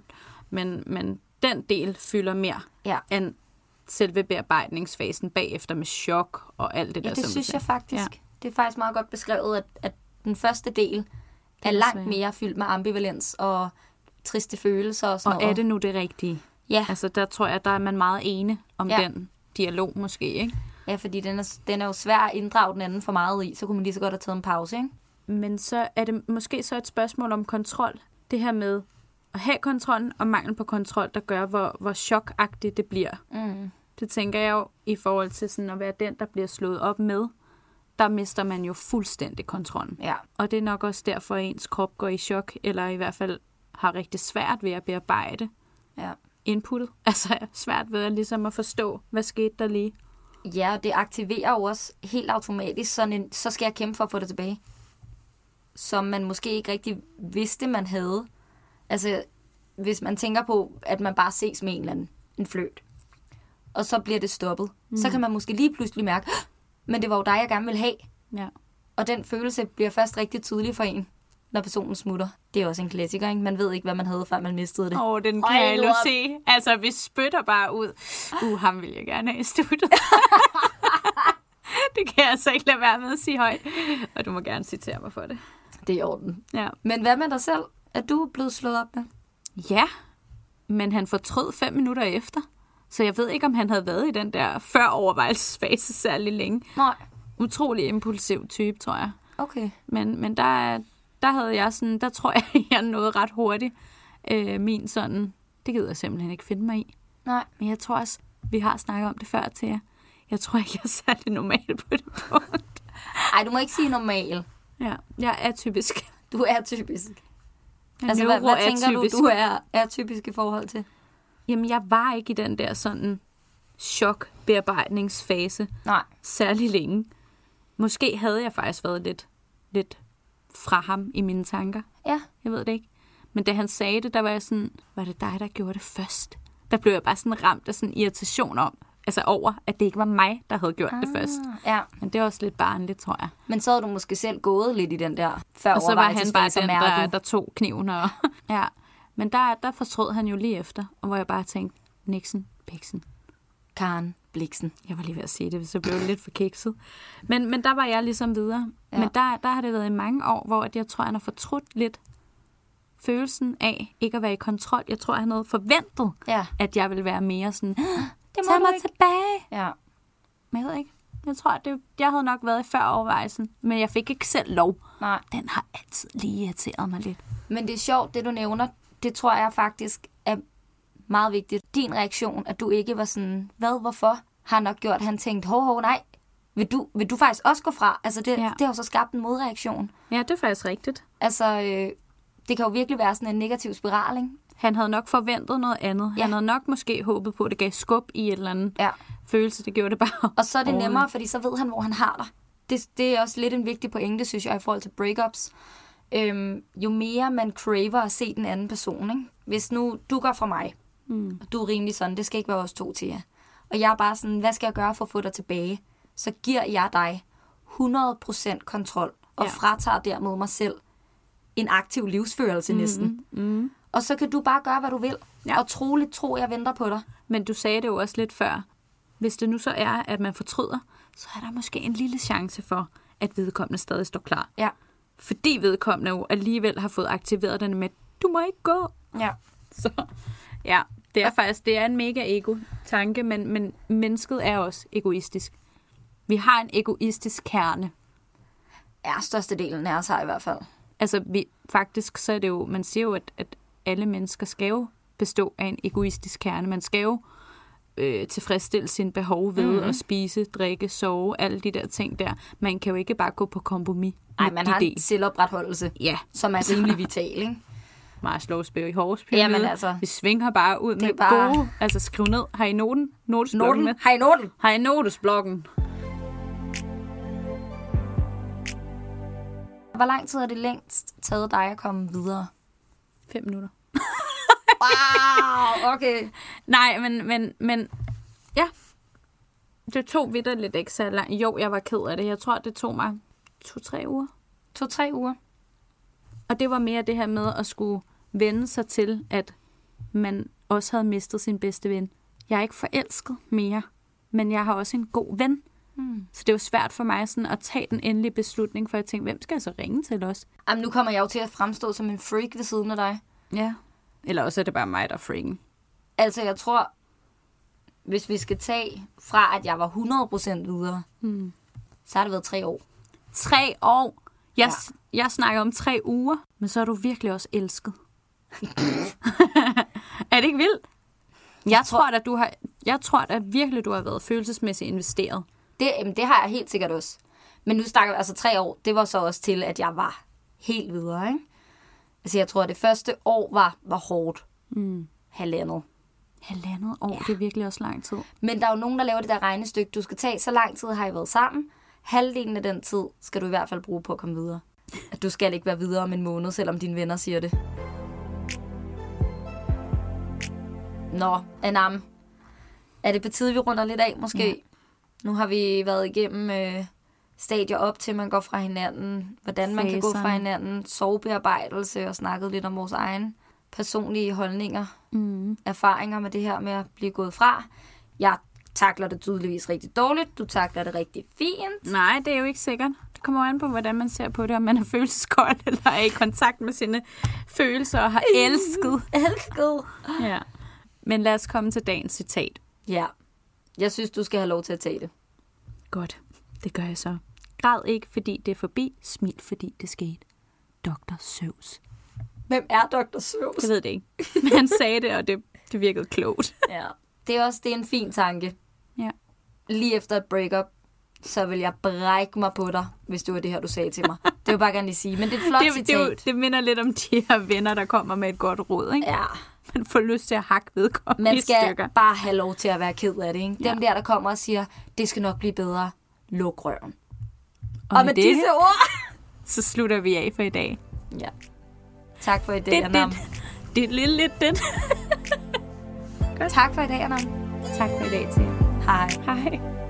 men den del fylder mere end selve bearbejdningsfasen bagefter med chok og alt det der. Ja, det synes jeg faktisk. Ja. Det er faktisk meget godt beskrevet, at den første del er langt mere fyldt med ambivalens og triste følelser og sådan noget. Og er det nu det rigtige? Ja. Altså der tror jeg, der er man meget ene om den dialog måske, ikke? Ja, fordi den er jo svær at inddrage den anden for meget i, så kunne man lige så godt have taget en pause, ikke? Men så er det måske så et spørgsmål om kontrol. Det her med at have kontrollen og mangel på kontrol, der gør, hvor chokagtigt det bliver. Det tænker jeg jo i forhold til sådan at være den, der bliver slået op med. Der mister man jo fuldstændig kontrollen. Ja. Og det er nok også derfor, at ens krop går i chok, eller i hvert fald har rigtig svært ved at bearbejde inputtet. Altså svært ved at, ligesom at forstå, hvad skete der lige. Ja, det aktiverer jo også helt automatisk så skal jeg kæmpe for at få det tilbage. Som man måske ikke rigtig vidste, man havde. Altså, hvis man tænker på, at man bare ses med en eller anden, en fløjt, og så bliver det stoppet, så kan man måske lige pludselig mærke, men det var jo dig, jeg gerne ville have. Ja. Og den følelse bliver først rigtig tydelig for en, når personen smutter. Det er også en klassiker, ikke? Man ved ikke, hvad man havde, før man mistede det. Den kan jeg jo se. Altså, vi spytter bare ud. Ham vil jeg gerne have i studiet. Det kan jeg altså ikke lade være med at sige højt. Og du må gerne citere mig for det. Det er i orden. Ja. Men hvad med dig selv? Er du blevet slået op med? Ja, men han fortrød 5 minutter efter. Så jeg ved ikke, om han havde været i den der før-overvejelsesfase særlig længe. Nej. Utrolig impulsiv type, tror jeg. Okay. Men der havde jeg sådan, der tror jeg, jeg nåede ret hurtigt. Min sådan, det gider jeg simpelthen ikke finde mig i. Nej. Men jeg tror også, vi har snakket om det før til jer. Jeg tror ikke, jeg er særlig normal på det punkt. Ej, du må ikke sige normal. Ja, jeg er typisk. Du er typisk. Altså, hvad tænker du er typisk i forhold til? Jamen, jeg var ikke i den der sådan chokbearbejdningsfase. Nej. Særlig længe. Måske havde jeg faktisk været lidt fra ham i mine tanker. Ja. Jeg ved det ikke. Men da han sagde det, der var jeg sådan, var det dig, der gjorde det først? Der blev jeg bare sådan ramt af sådan irritation over, at det ikke var mig, der havde gjort det først. Ja. Men det er også lidt barnligt, tror jeg. Men så havde du måske selv gået lidt i den der før og så var han bare den, der tog kniven. Og ja. Men der fortrød han jo lige efter, og hvor jeg bare tænkte, Nixon, Bixen. Karen Bliksen. Jeg var lige ved at sige det, så blev det lidt for kikset. Men der var jeg ligesom videre. Ja. Men der har det været i mange år, hvor jeg tror, han har fortrudt lidt følelsen af ikke at være i kontrol. Jeg tror, han havde forventet, at jeg ville være mere sådan, tag mig tilbage. Ja. Men jeg ved ikke. Jeg tror, jeg havde nok været i før overvejelsen, men jeg fik ikke selv lov. Nej. Den har altid lige irriteret mig lidt. Men det er sjovt, det du nævner. Det tror jeg faktisk er meget vigtigt. Din reaktion, at du ikke var sådan, hvorfor? Har nok gjort, han tænkte, nej, vil du faktisk også gå fra? Altså, det har jo så skabt en modreaktion. Ja, det er faktisk rigtigt. Altså, det kan jo virkelig være sådan en negativ spiral, ikke? Han havde nok forventet noget andet. Ja. Han havde nok måske håbet på, at det gav skub i et eller andet følelse. Det gjorde det bare. Og så er det nemmere, fordi så ved han, hvor han har dig. Det er også lidt en vigtig pointe, synes jeg, i forhold til breakups. Jo mere man craver at se den anden person, ikke? Hvis nu du går fra mig, og du er rimelig sådan, det skal ikke være os to til jer. Og jeg er bare sådan, hvad skal jeg gøre for at få dig tilbage? Så giver jeg dig 100% kontrol, og fratager dermed mig selv en aktiv livsførelse næsten. Og så kan du bare gøre, hvad du vil. Ja. Og troligt tro, jeg venter på dig. Men du sagde det jo også lidt før. Hvis det nu så er, at man fortryder, så er der måske en lille chance for, at vedkommende stadig står klar. Ja. Fordi vedkommende jo alligevel har fået aktiveret den med, du må ikke gå. Ja. Så ja, det er faktisk en mega ego-tanke, men mennesket er også egoistisk. Vi har en egoistisk kerne. Ja, størstedelen af os har i hvert fald. Altså, faktisk så er det jo, man siger jo, at alle mennesker skal jo bestå af en egoistisk kerne. Man skal jo tilfredsstille sine behov ved at spise, drikke, sove, alle de der ting der. Man kan jo ikke bare gå på kompromis. Nej, man har en selvopretholdelse, som er rimelig vital, ikke? Maslows behovspyramide. Jamen altså. Vi svinger bare ud med bare gode. Altså skriv ned. Har I notesblokken med? Har I noten? Har I notesblokken? Hvor lang tid har det længst taget dig at komme videre? 5 minutter. Wow, okay. Nej, men ja. Det tog vitterligt ikke så langt. Jo, jeg var ked af det. Jeg tror, det tog mig 2-3 uger. 2-3 uger. Og det var mere det her med at skulle vende sig til, at man også havde mistet sin bedste ven. Jeg er ikke forelsket mere, men jeg har også en god ven. Så det var svært for mig sådan at tage den endelige beslutning, for jeg tænkte, hvem skal jeg så ringe til os? Jamen, nu kommer jeg jo til at fremstå som en freak ved siden af dig. Ja. Eller også er det bare mig, der er freaken. Altså, jeg tror, hvis vi skal tage fra, at jeg var 100% videre, så har det været 3 år. 3 år? Jeg snakker om 3 uger, men så er du virkelig også elsket. Er det ikke vildt? Jeg tror da virkelig, du har været følelsesmæssigt investeret. Det har jeg helt sikkert også. Men nu snakker vi altså 3 år. Det var så også til, at jeg var helt videre, ikke? Altså, jeg tror, at det første år var hårdt. 1,5. 1,5 år, det er virkelig også lang tid. Men der er jo nogen, der laver det der regnestykke. Du skal tage, så lang tid har I været sammen. Halvdelen af den tid skal du i hvert fald bruge på at komme videre. At du skal ikke være videre om en måned, selvom dine venner siger det. Nå, Anam. Er det på tide, vi runder lidt af, måske? Ja. Nu har vi været igennem stadier op til, man går fra hinanden. Hvordan man kan gå fra hinanden. Sorgbearbejdelse og snakket lidt om vores egen personlige holdninger. Erfaringer med det her med at blive gået fra. Jeg takler det tydeligvis rigtig dårligt. Du takler det rigtig fint. Nej, det er jo ikke sikkert. Det kommer an på, hvordan man ser på det. Om man er følelseskold eller er i kontakt med sine følelser og har elsket. Ja. Men lad os komme til dagens citat. Ja. Jeg synes, du skal have lov til at tage det. Godt. Det gør jeg så. Græd ikke, fordi det er forbi. Smil, fordi det skete. Dr. Seuss. Hvem er Dr. Seuss? Jeg ved det ikke. Men han sagde det, og det virkede klogt. Ja. Det er en fin tanke. Ja. Lige efter et breakup, så vil jeg brække mig på dig, hvis det var det her, du sagde til mig. Det vil bare gerne lige sige. Men det er et flot citat. Det minder lidt om de her venner, der kommer med et godt råd, ikke? Ja. Man får lyst til at hakke vedkommende i stykker. Man skal bare have lov til at være ked af det, ikke? Dem der kommer og siger, det skal nok blive bedre. Luk røven. Og med disse ord, så slutter vi af for i dag. Ja. Tak for i dag, Anam. Det er lidt det. Tak for i dag, Anam. Tak for i dag til jer. Hej. Hej.